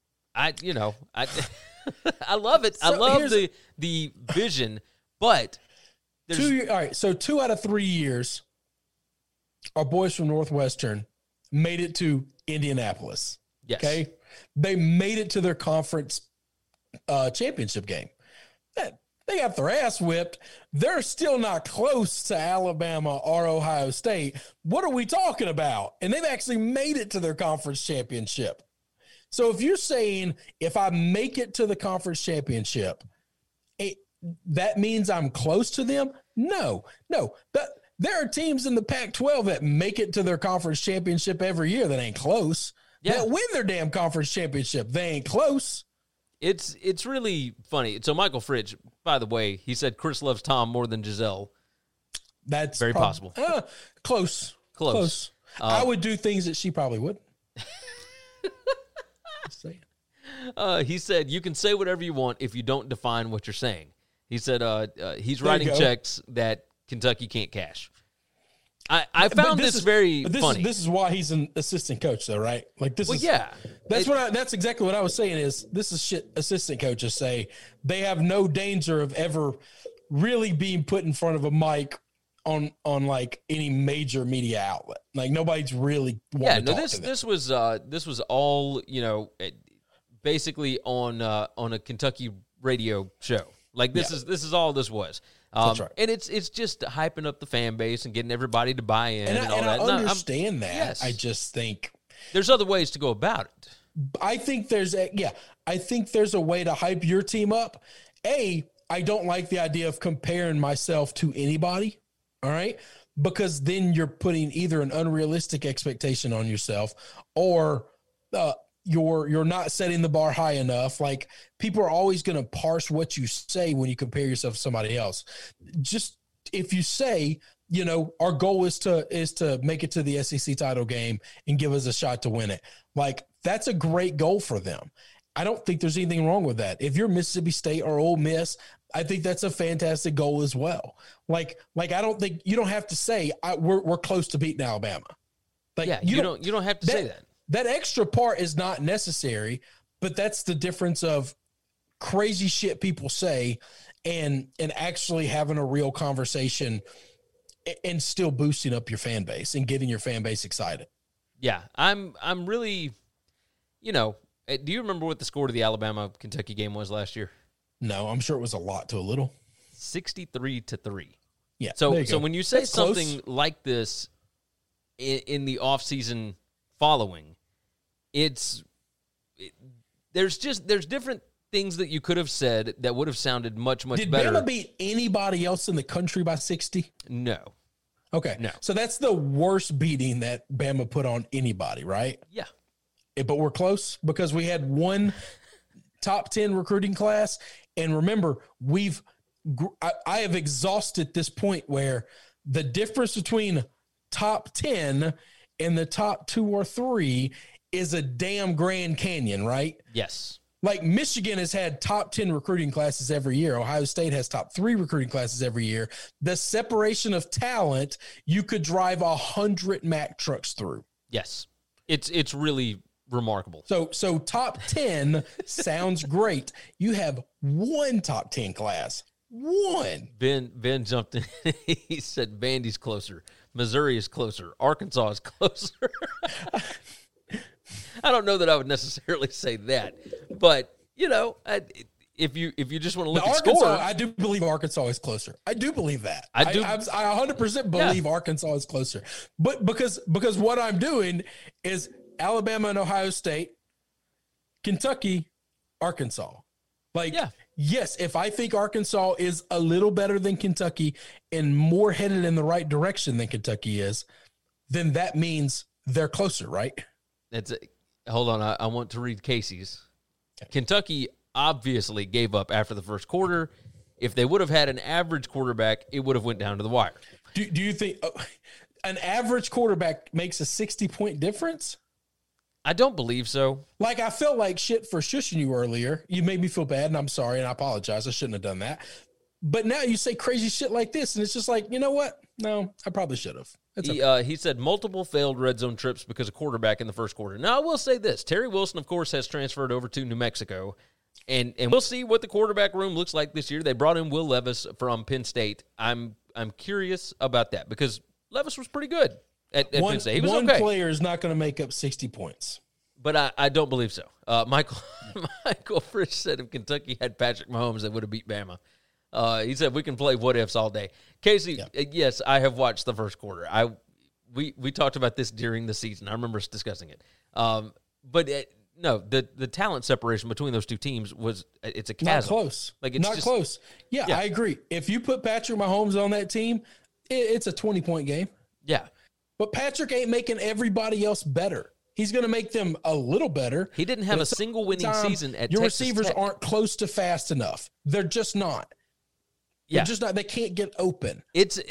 love it. I love the vision, but all right. So 2 out of 3 years, our boys from Northwestern made it to Indianapolis. Yes. Okay. They made it to their conference championship game. They got their ass whipped. They're still not close to Alabama or Ohio State. What are we talking about? And they've actually made it to their conference championship. So if you're saying, if I make it to the conference championship, that means I'm close to them? No. There are teams in the Pac-12 that make it to their conference championship every year that ain't close. Yeah. That win their damn conference championship. They ain't close. It's really funny. So Michael Fritch, by the way, he said Chris loves Tom more than Giselle. That's very possible. Close. I would do things that she probably wouldn't. Just saying. He said, you can say whatever you want if you don't define what you're saying. He said he's writing checks that Kentucky can't cash. I found this very funny. This is why he's an assistant coach, though, right? Like this. Well, is, yeah. That's exactly what I was saying. Is this is shit assistant coaches say. They have no danger of ever really being put in front of a mic on like any major media outlet. Like nobody's really wanted to talk to them. This was all, basically on a Kentucky radio show. Like this is all this was. That's right. And it's just hyping up the fan base and getting everybody to buy in and all that. I understand that. Yes. I just think there's other ways to go about it. I think there's a way to hype your team up. I don't like the idea of comparing myself to anybody. All right. Because then you're putting either an unrealistic expectation on yourself or you're not setting the bar high enough. Like people are always going to parse what you say when you compare yourself to somebody else. Just if you say, our goal is to make it to the SEC title game and give us a shot to win it. Like that's a great goal for them. I don't think there's anything wrong with that. If you're Mississippi State or Ole Miss, I think that's a fantastic goal as well. Like I don't think you don't have to say we're close to beating Alabama. Like you don't have to say that. That extra part is not necessary, but that's the difference of crazy shit people say and actually having a real conversation and still boosting up your fan base and getting your fan base excited. Yeah, I'm really, do you remember what the score to the Alabama-Kentucky game was last year? No, I'm sure it was a lot to a little. 63-3. Yeah. So when you say that's something close. Like this in the offseason following, there's different things that you could have said that would have sounded much better. Did Bama beat anybody else in the country by 60? No. Okay. No. So that's the worst beating that Bama put on anybody, right? Yeah. But we're close because we had one top 10 recruiting class. And remember, I have exhausted this point where the difference between top 10 and the top 2 or 3 is a damn Grand Canyon, right? Yes. Like Michigan has had top 10 recruiting classes every year. Ohio State has top 3 recruiting classes every year. The separation of talent, you could drive 100 Mack trucks through. Yes. It's really remarkable. So top 10 sounds great. You have one top 10 class. One. Ben jumped in. He said Vandy's closer. Missouri is closer. Arkansas is closer. I don't know that I would necessarily say that, but if you just want to look at score, I do believe Arkansas is closer. I do believe that. I 100% believe Arkansas is closer. But because what I'm doing is Alabama and Ohio State, Kentucky, Arkansas. Yes, if I think Arkansas is a little better than Kentucky and more headed in the right direction than Kentucky is, then that means they're closer, right? Hold on, I want to read Casey's. Okay. Kentucky obviously gave up after the first quarter. If they would have had an average quarterback, it would have went down to the wire. Do you think an average quarterback makes a 60-point difference? I don't believe so. Like, I felt like shit for shushing you earlier. You made me feel bad, and I'm sorry, and I apologize. I shouldn't have done that. But now you say crazy shit like this, and it's just like, you know what? No, I probably should have. He said multiple failed red zone trips because of quarterback in the first quarter. Now, I will say this. Terry Wilson, of course, has transferred over to New Mexico, and we'll see what the quarterback room looks like this year. They brought in Will Levis from Penn State. I'm curious about that because Levis was pretty good at Penn State. He was one okay. Player is not going to make up 60 points. But I don't believe so. Michael Frisch said if Kentucky had Patrick Mahomes, they would have beat Bama. He said we can play what ifs all day. Casey, yes, I have watched the first quarter. We talked about this during the season. I remember us discussing it. But the talent separation between those two teams it's a chasm. Not close. Close. Yeah, I agree. If you put Patrick Mahomes on that team, it's a 20-point game. Yeah. But Patrick ain't making everybody else better. He's going to make them a little better. He didn't have a single winning season at your Texas receivers Tech. Aren't close to fast enough. They're just not. They're just not. They can't get open.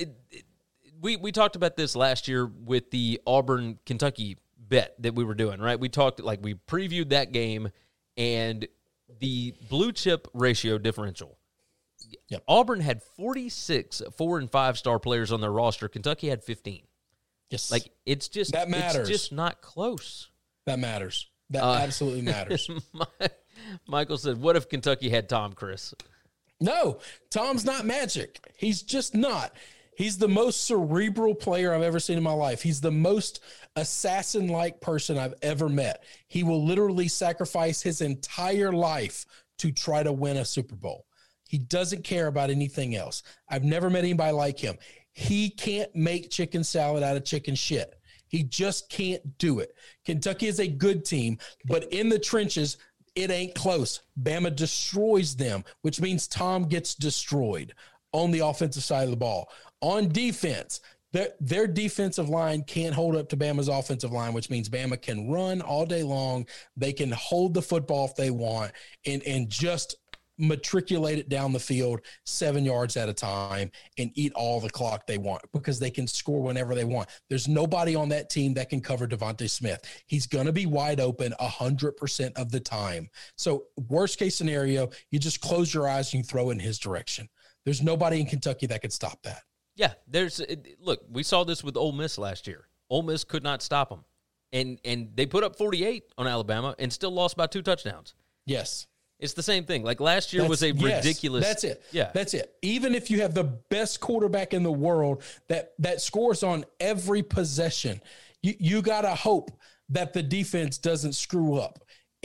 We talked about this last year with the Auburn-Kentucky bet that we were doing, right? We previewed that game and the blue chip ratio differential. Yep. Auburn had 46 4- and 5-star players on their roster. Kentucky had 15. Yes. It's just that matters. It's just not close. That matters. That absolutely matters. Michael said, "What if Kentucky had Tom, Chris?" No, Tom's not magic. He's just not. He's the most cerebral player I've ever seen in my life. He's the most assassin-like person I've ever met. He will literally sacrifice his entire life to try to win a Super Bowl. He doesn't care about anything else. I've never met anybody like him. He can't make chicken salad out of chicken shit. He just can't do it. Kentucky is a good team, but in the trenches, it ain't close. Bama destroys them, which means Tom gets destroyed on the offensive side of the ball. On defense, their defensive line can't hold up to Bama's offensive line, which means Bama can run all day long. They can hold the football if they want and just matriculate it down the field 7 yards at a time and eat all the clock they want because they can score whenever they want. There's nobody on that team that can cover Devontae Smith. He's going to be wide open 100% of the time. So worst case scenario, you just close your eyes and you throw in his direction. There's nobody in Kentucky that could stop that. Yeah, look, we saw this with Ole Miss last year. Ole Miss could not stop them. And they put up 48 on Alabama and still lost by 2 touchdowns. Yes. It's the same thing. Like last year was a ridiculous. That's it. Yeah. That's it. Even if you have the best quarterback in the world that scores on every possession, you got to hope that the defense doesn't screw up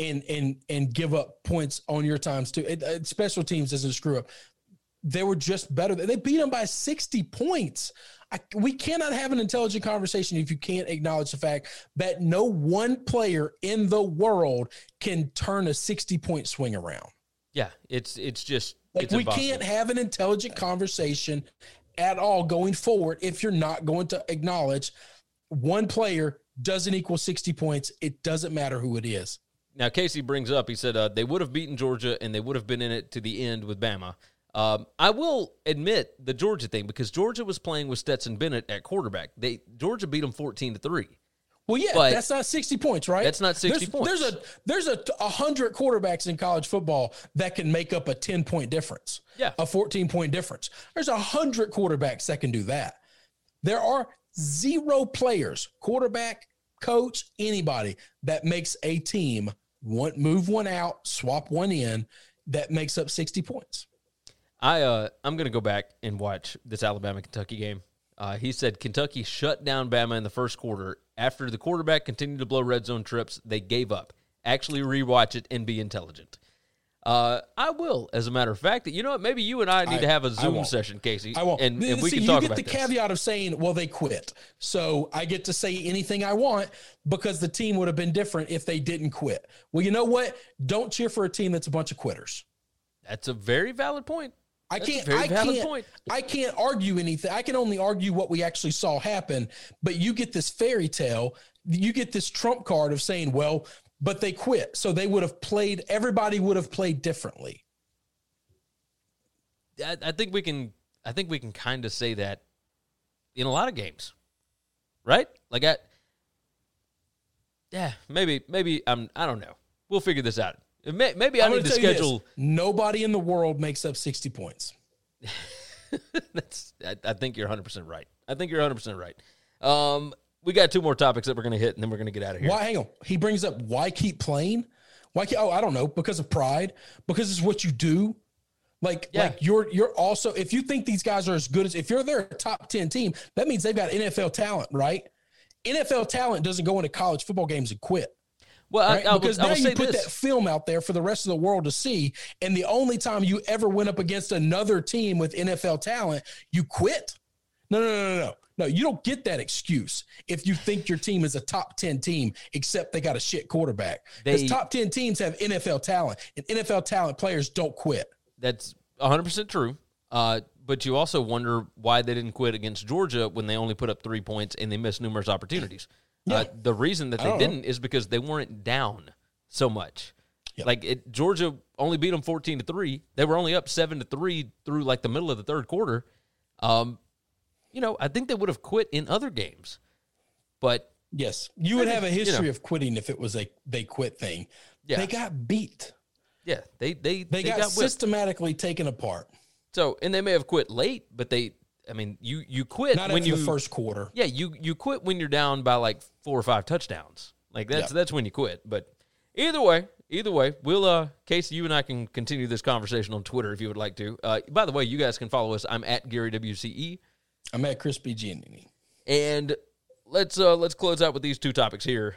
and give up points on your times too. Special teams doesn't screw up. They were just better. They beat them by 60 points. We cannot have an intelligent conversation if you can't acknowledge the fact that no one player in the world can turn a 60-point swing around. Yeah, it's just like it's we impossible. can't have an intelligent conversation at all going forward if you're not going to acknowledge one player doesn't equal 60 points. It doesn't matter who it is. Now, Casey brings up, he said they would have beaten Georgia and they would have been in it to the end with Bama. I will admit the Georgia thing because Georgia was playing with Stetson Bennett at quarterback. Georgia beat them 14-3. Well, yeah, but that's not 60 points, right? That's not 60 points. There's 100 quarterbacks in college football that can make up a 10-point difference. Yeah. A 14-point difference. There's 100 quarterbacks that can do that. There are 0 players, quarterback, coach, anybody that makes a team move one out, swap one in, that makes up 60 points. I'm going to go back and watch this Alabama-Kentucky game. He said Kentucky shut down Bama in the first quarter. After the quarterback continued to blow red zone trips, they gave up. Actually rewatch it and be intelligent. I will, as a matter of fact. You know what? Maybe you and I need to have a Zoom session, Casey. I won't. And we can talk about this. You get the caveat of saying, well, they quit. So I get to say anything I want because the team would have been different if they didn't quit. Well, you know what? Don't cheer for a team that's a bunch of quitters. That's a very valid point. I can't argue anything. I can only argue what we actually saw happen. But you get this fairy tale, you get this trump card of saying, well, but they quit. So they would have played, everybody would have played differently. I think we can kind of say that in a lot of games. Right? Like maybe I don't know. We'll figure this out. Maybe I need to schedule. Nobody in the world makes up 60 points. I think you're 100% right. We got 2 more topics that we're going to hit, and then we're going to get out of here. Why? Hang on. He brings up why keep playing? I don't know. Because of pride. Because it's what you do. Like you're also, if you think these guys are as good as, if you're their top 10 team, that means they've got NFL talent, right? NFL talent doesn't go into college football games and quit. Well, right? Because now you put this. that film out there for the rest of the world to see, and the only time you ever went up against another team with NFL talent, you quit. No. You don't get that excuse if you think your team is a top 10 team, except they got a shit quarterback. Because top 10 teams have NFL talent, and NFL talent players don't quit. That's 100% true. But you also wonder why they didn't quit against Georgia when they only put up 3 points and they missed numerous opportunities. Yeah. The reason that they didn't is because they weren't down so much. Yep. Like Georgia only beat them 14-3. They were only up 7-3 through like the middle of the third quarter. I think they would have quit in other games. But yes, you would have a history of quitting if it was a they quit thing. Yeah. They got beat. Yeah, they got systematically taken apart. So, and they may have quit late, but you quit not when the first quarter. Yeah, you quit when you're down by like 4 or 5 touchdowns. Like that's when you quit. But either way, we'll Casey, you and I can continue this conversation on Twitter if you would like to. By the way, you guys can follow us. I'm at Gary WCE. I'm at Chris B. Giannini. And let's close out with these two topics here.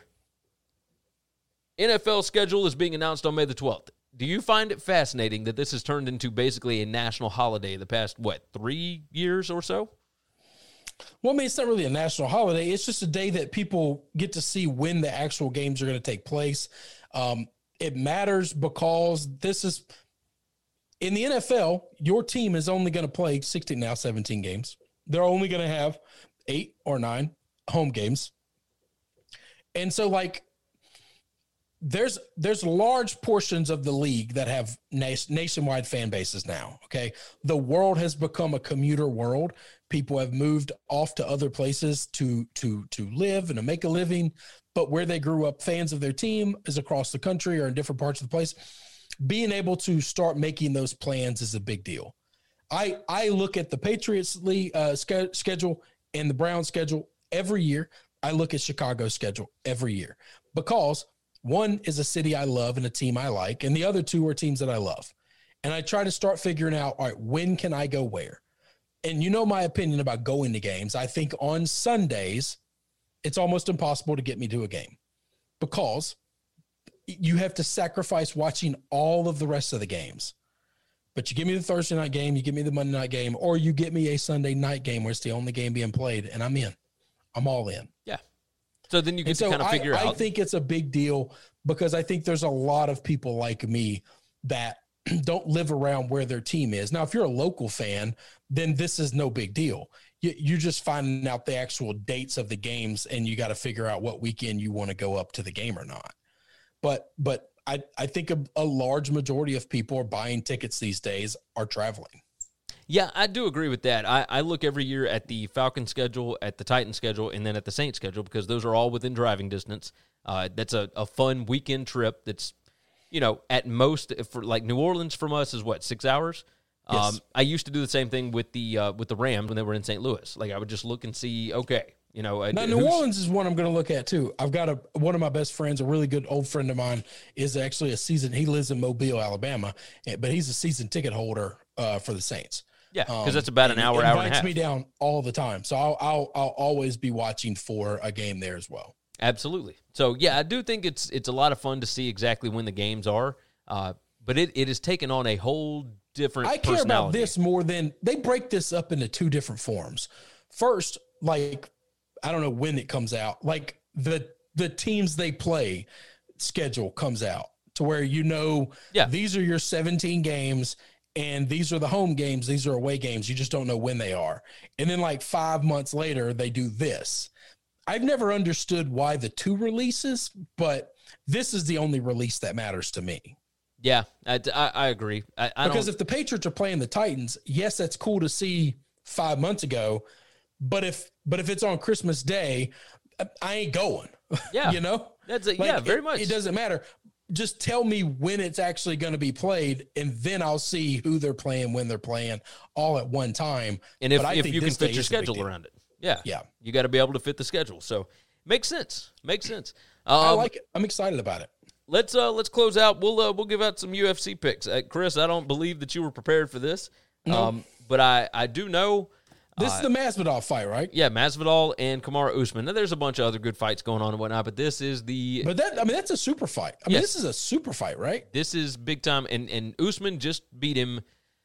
NFL schedule is being announced on May the 12th. Do you find it fascinating that this has turned into basically a national holiday the past, 3 years or so? Well, I mean, it's not really a national holiday. It's just a day that people get to see when the actual games are going to take place. It matters because this is in the NFL, your team is only going to play 17 games. They're only going to have 8 or 9 home games. And so there's large portions of the league that have nationwide fan bases now. Okay. The world has become a commuter world. People have moved off to other places to live and to make a living, but where they grew up, fans of their team is across the country or in different parts of the place. Being able to start making those plans is a big deal. I look at the Patriots league schedule and the Browns schedule every year. I look at Chicago's schedule every year because one is a city I love and a team I like, and the other two are teams that I love. And I try to start figuring out, all right, when can I go where? And you know my opinion about going to games. I think on Sundays, it's almost impossible to get me to a game because you have to sacrifice watching all of the rest of the games. But you give me the Thursday night game, you give me the Monday night game, or you get me a Sunday night game where it's the only game being played, and I'm in. I'm all in. Yeah. So then you get to kind of figure out. I think it's a big deal because I think there's a lot of people like me that don't live around where their team is. Now, if you're a local fan, then this is no big deal. You're just finding out the actual dates of the games, and you got to figure out what weekend you want to go up to the game or not. But I think a large majority of people are buying tickets these days are traveling. Yeah, I do agree with that. I look every year at the Falcons schedule, at the Titans schedule, and then at the Saints schedule because those are all within driving distance. That's a fun weekend trip that's, at most, for like New Orleans from us is 6 hours? Yes. I used to do the same thing with the Rams when they were in St. Louis. Like I would just look and see, okay, now New Orleans is one I'm going to look at too. I've got one of my best friends, a really good old friend of mine, is actually he lives in Mobile, Alabama, but he's a season ticket holder for the Saints. Yeah, because that's about an hour and a half. He invites me down all the time, so I'll always be watching for a game there as well. Absolutely. So yeah, I do think it's a lot of fun to see exactly when the games are, but it has taken on a whole different. I care about this more than they break this up into two different forms. First, I don't know when it comes out. Like the teams they play schedule comes out to where these are your 17 games and these are the home games, these are away games. You just don't know when they are. And then 5 months later, they do this. I've never understood why the two releases, but this is the only release that matters to me. Yeah, I agree. Because if the Patriots are playing the Titans, yes, that's cool to see 5 months ago. But if it's on Christmas Day, I ain't going. Yeah. That's very much. It doesn't matter. Just tell me when it's actually going to be played, and then I'll see who they're playing, when they're playing, all at one time. And if you can fit your schedule around it. Yeah. You got to be able to fit the schedule. So makes sense. I like it. I'm excited about it. Let's close out. We'll give out some UFC picks. Chris, I don't believe that you were prepared for this. No. But I do know. This is the Masvidal fight, right? Yeah, Masvidal and Kamaru Usman. Now, there's a bunch of other good fights going on and whatnot, but this is the... But that's a super fight. This is a super fight, right? This is big time, and Usman just beat him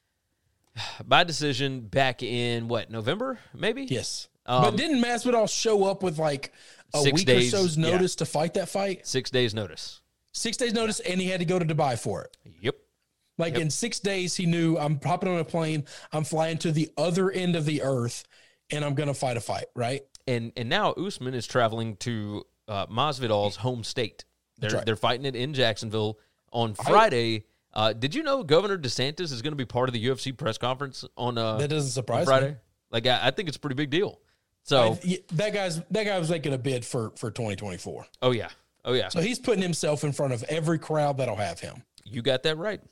by decision back in, November, maybe? Yes. But didn't Masvidal show up with a 6 week days, or so's notice to fight that fight? 6 days notice. 6 days notice, and he had to go to Dubai for it. Yep. In 6 days, he knew I'm hopping on a plane, I'm flying to the other end of the earth, and I'm going to fight a fight, right? And now Usman is traveling to Masvidal's home state. They're fighting it in Jacksonville on Friday. Did you know Governor DeSantis is going to be part of the UFC press conference on that doesn't surprise Friday? me. I think it's a pretty big deal. So that guy was making a bid for 2024. Oh yeah. So he's putting himself in front of every crowd that'll have him. You got that right.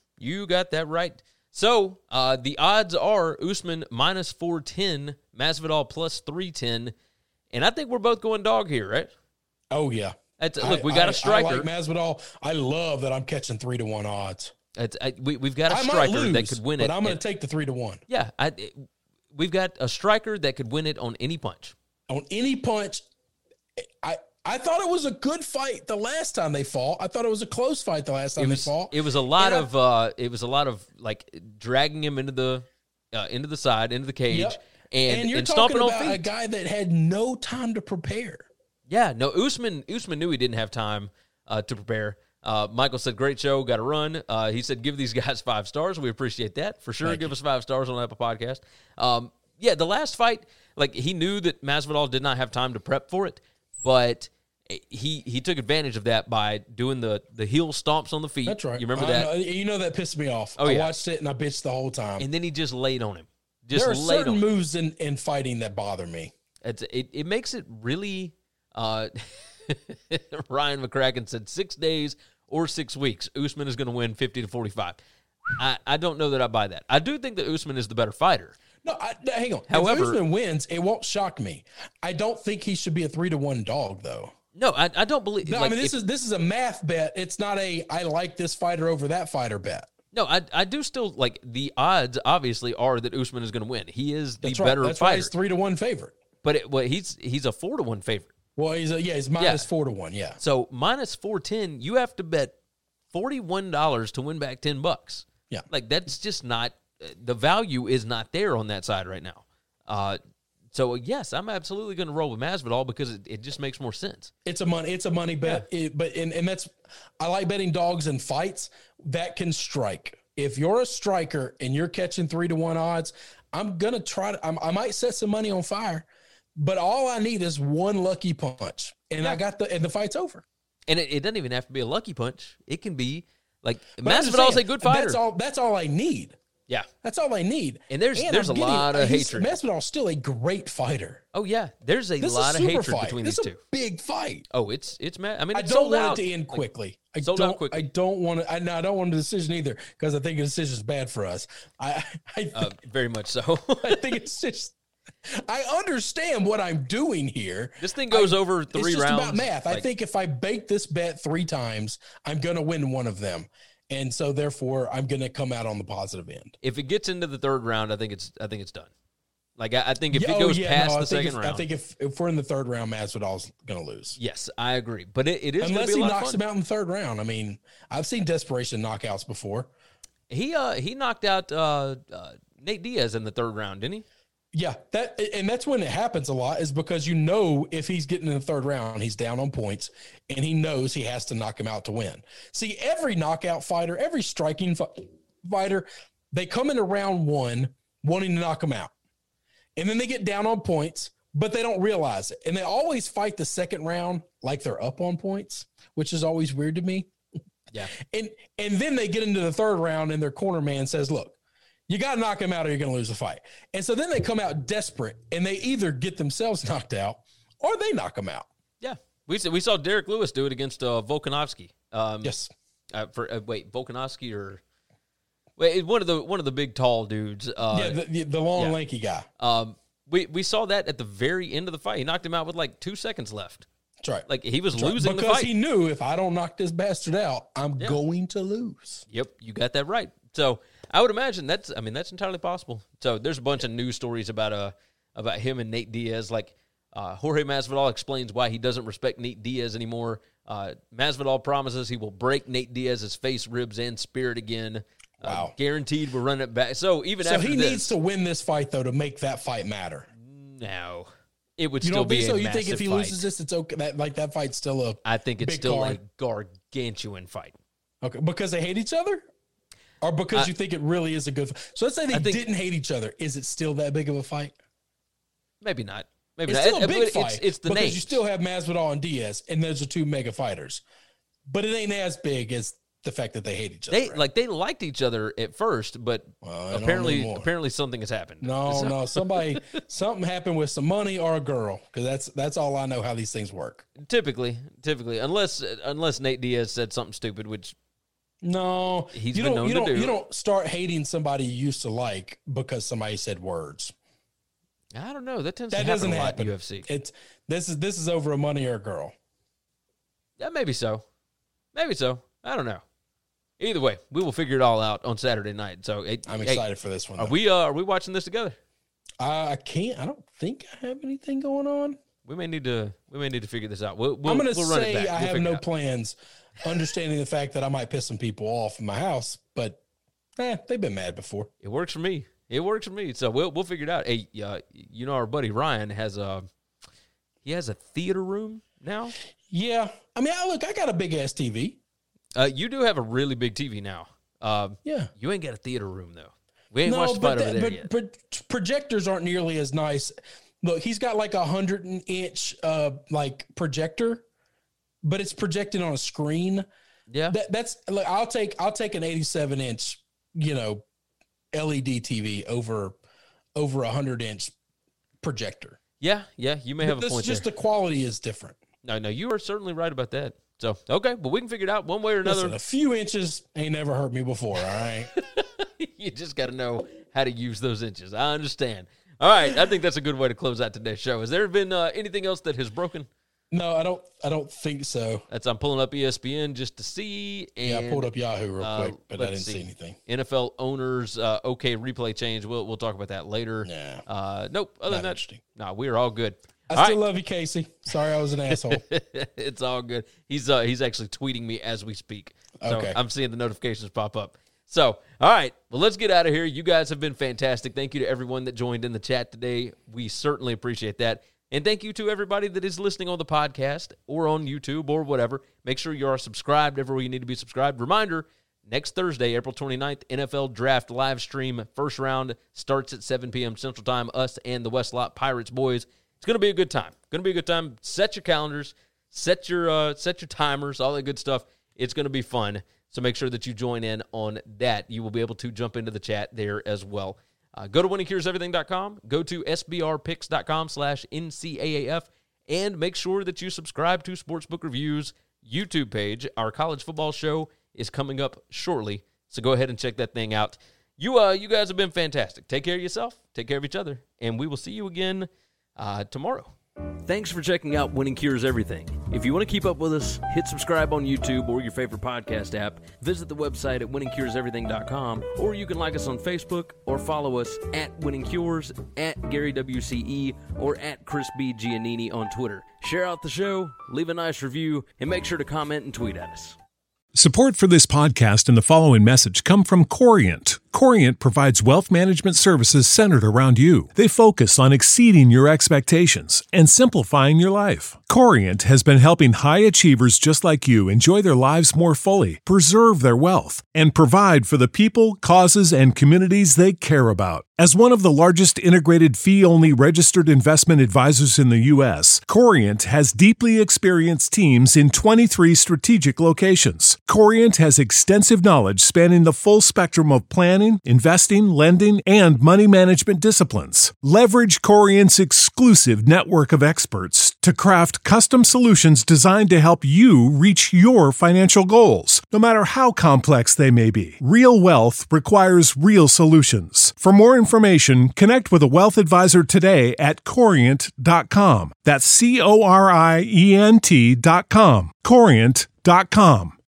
So the odds are Usman minus 410, Masvidal plus 310, and I think we're both going dog here, right? Oh yeah. Look, we got a striker. I like Masvidal. I love that I'm catching 3-1 odds. We've got a striker that could win it. But I'm going to take the 3-1. Yeah, we've got a striker that could win it on any punch. On any punch, I thought it was a good fight the last time they fought. I thought it was a close fight the last time they fought. It was a lot of like dragging him into the side, into the cage, Yep. and you're stomping talking on about feet. a guy that had no time to prepare. Yeah, no, Usman knew he didn't have time to prepare. Michael said, great show, got to run. He said, give these guys 5 stars. We appreciate that. For sure, Thank give you. us 5 stars on Apple Podcast. Yeah, the last fight, like, he knew that Masvidal did not have time to prep for it, but he took advantage of that by doing the heel stomps on the feet. That's right. You remember I that? know. You know that pissed me off. Oh, I yeah. watched it and I bitched the whole time. And then he just laid on him. There are laid certain on him. moves in fighting that bother me. It makes it really Ryan McCracken said 6 days or 6 weeks. Usman is going to win 50-45. I don't know that I buy that. I do think that Usman is the better fighter. No, hang on. However- if Usman wins, it won't shock me. I don't think he should be a 3-1 dog, though. No, I don't believe. No, like, I mean this is a math bet. It's not a I like this fighter over that fighter bet. No, I do still like the odds. Obviously, are that Usman is going to win. He is the That's better right. That's fighter. why he's 3-1 favorite. But he's a 4-1 favorite. Well, he's minus 4-1. Yeah. So minus 410, you have to bet $41 to win back $10. Yeah. Like that's just not the value is not there on that side right now. So yes, I'm absolutely going to roll with Masvidal because it just makes more sense. It's a money bet. And that's I like betting dogs in fights that can strike. If you're a striker and you're catching 3-1 odds, I'm gonna try to. I might set some money on fire, but all I need is one lucky punch, and I got the fight's over. And it doesn't even have to be a lucky punch. It can be like But I'm just Masvidal's a saying, good fighter. That's all I need. Yeah. That's all I need. And there's I'm a lot of hatred. Masvidal's still a great fighter. Oh yeah, there's a This lot is of a super hatred fight. between This these is two. a big fight. Oh, it's mad. I mean, I it's don't sold want out. it to end quickly. I sold out quickly. I don't want to. I don't want a decision either because I think a decision is bad for us. Very much so. I think it's just. I understand what I'm doing here. This thing goes over 3 it's just rounds. about math. I Like, think if I bake this bet 3 times, I'm going to win one of them, and so therefore I'm going to come out on the positive end. if it gets into the 3rd round, I think it's done. Like I think if it goes past the second round, I think if we're in the 3rd round, Masvidal's going to lose. yes, I agree. But it is Unless gonna be he a lot knocks of fun. him out in the 3rd round. I mean, I've seen desperation knockouts before. He knocked out Nate Diaz in the 3rd round, didn't he? Yeah, that's when it happens a lot is because if he's getting in the 3rd round, he's down on points, and he knows he has to knock him out to win. See, every knockout fighter, every striking fighter, they come into round 1 wanting to knock him out, and then they get down on points, but they don't realize it, and they always fight the 2nd round like they're up on points, which is always weird to me. Yeah. And then they get into the 3rd round, and their corner man says, "Look, you got to knock him out or you're going to lose the fight." And so then they come out desperate and they either get themselves knocked out or they knock him out. Yeah. We saw Derek Lewis do it against Volkanovski. Yes. Volkanovski or one of the big tall dudes. The long, lanky guy. We saw that at the very end of the fight. He knocked him out with like 2 seconds left. That's right. Like he was That's right. losing the because fight. he knew if I don't knock this bastard out, I'm going to lose. Yep, you got that right. So I would imagine that's entirely possible. So there's a bunch of news stories about him and Nate Diaz. Like Jorge Masvidal explains why he doesn't respect Nate Diaz anymore. Masvidal promises he will break Nate Diaz's face, ribs, and spirit again. Wow. Guaranteed we'll run it back. So even after he this, needs to win this fight though to make that fight matter. no, it would You still don't be think so? a You think massive if he fight. loses this, it's okay? That fight's still a I think it's big still card? a gargantuan fight. Okay, because they hate each other, or because you think it really is a good fight? So let's say they didn't hate each other. Is it still that big of a fight? Maybe not. Maybe It's not. still a big fight. It's the because names. you still have Masvidal and Diaz, and those are 2 mega fighters. But it ain't as big as the fact that they hate each other. They right? they liked each other at first, but Well, I don't anymore. apparently something has happened. No, something happened with some money or a girl, because that's all I know how these things work. Typically, unless Nate Diaz said something stupid, which No, He's you been don't. known You to don't. do. You don't start hating somebody you used to like because somebody said words. I don't know. That tends That to happen doesn't a lot happen. in UFC. This is over a money or a girl. Yeah, maybe so. Maybe so. I don't know. Either way, we will figure it all out on Saturday night. So I'm excited for this one. Are though. we watching this together? I can't. I don't think I have anything going on. We may need to figure this out. We'll I'm going to run it say back. I We'll have figure no it out. plans, understanding the fact that I might piss some people off in my house, but they've been mad before. It works for me. So we'll figure it out. Hey, you know our buddy Ryan has a theater room now. Yeah. I mean, I got a big ass TV. You do have a really big TV now. Yeah. You ain't got a theater room though. We ain't watched the fight over there yet. But projectors aren't nearly as nice. Look, he's got like 100-inch like projector, but it's projected on a screen. Yeah. That's look, I'll take an 87-inch, LED TV over a 100-inch projector. Yeah, you may have a point Just there. the quality is different. No, you are certainly right about that. So, okay, but we can figure it out one way or another. Listen, a few inches ain't never hurt me before, all right? You just got to know how to use those inches. I understand. All right, I think that's a good way to close out today's show. Has there been anything else that has broken? No, I don't think so. I'm pulling up ESPN just to see. And, Yeah, I pulled up Yahoo real quick, but I let's didn't see anything. NFL owners, okay, replay change. We'll talk about that later. Nah. Nope. Other than that, interesting. we're all good. I still love you, Casey. Sorry I was an asshole. It's all good. He's actually tweeting me as we speak. So Okay. I'm seeing the notifications pop up. So, all right. Well, let's get out of here. You guys have been fantastic. Thank you to everyone that joined in the chat today. We certainly appreciate that. And thank you to everybody that is listening on the podcast or on YouTube or whatever. Make sure you are subscribed everywhere you need to be subscribed. Reminder, next Thursday, April 29th, NFL Draft live stream. First round starts at 7 p.m. Central Time. Us and the West Lot Pirates boys. It's going to be a good time. Set your calendars, set your timers, all that good stuff. It's going to be fun. So make sure that you join in on that. You will be able to jump into the chat there as well. Go to winningcureseverything.com. Go to sbrpicks.com/NCAAF. And make sure that you subscribe to Sportsbook Review's YouTube page. Our college football show is coming up shortly. So go ahead and check that thing out. You guys have been fantastic. Take care of yourself. Take care of each other. And we will see you again tomorrow. Thanks for checking out Winning Cures Everything. If you want to keep up with us, hit subscribe on YouTube or your favorite podcast app. Visit the website at winningcureseverything.com, or you can like us on Facebook or follow us at Winning Cures, at Gary WCE, or at Chris B. Giannini on Twitter. Share out the show, leave a nice review, and make sure to comment and tweet at us. Support for this podcast and the following message come from Corient. Corient provides wealth management services centered around you. They focus on exceeding your expectations and simplifying your life. Corient has been helping high achievers just like you enjoy their lives more fully, preserve their wealth, and provide for the people, causes, and communities they care about. As one of the largest integrated fee-only registered investment advisors in the U.S., Corient has deeply experienced teams in 23 strategic locations. Corient has extensive knowledge spanning the full spectrum of planning, investing, lending, and money management disciplines. Leverage Corient's exclusive network of experts to craft custom solutions designed to help you reach your financial goals, no matter how complex they may be. Real wealth requires real solutions. For more information, connect with a wealth advisor today at Corient.com. That's Corient.com. Corient.com.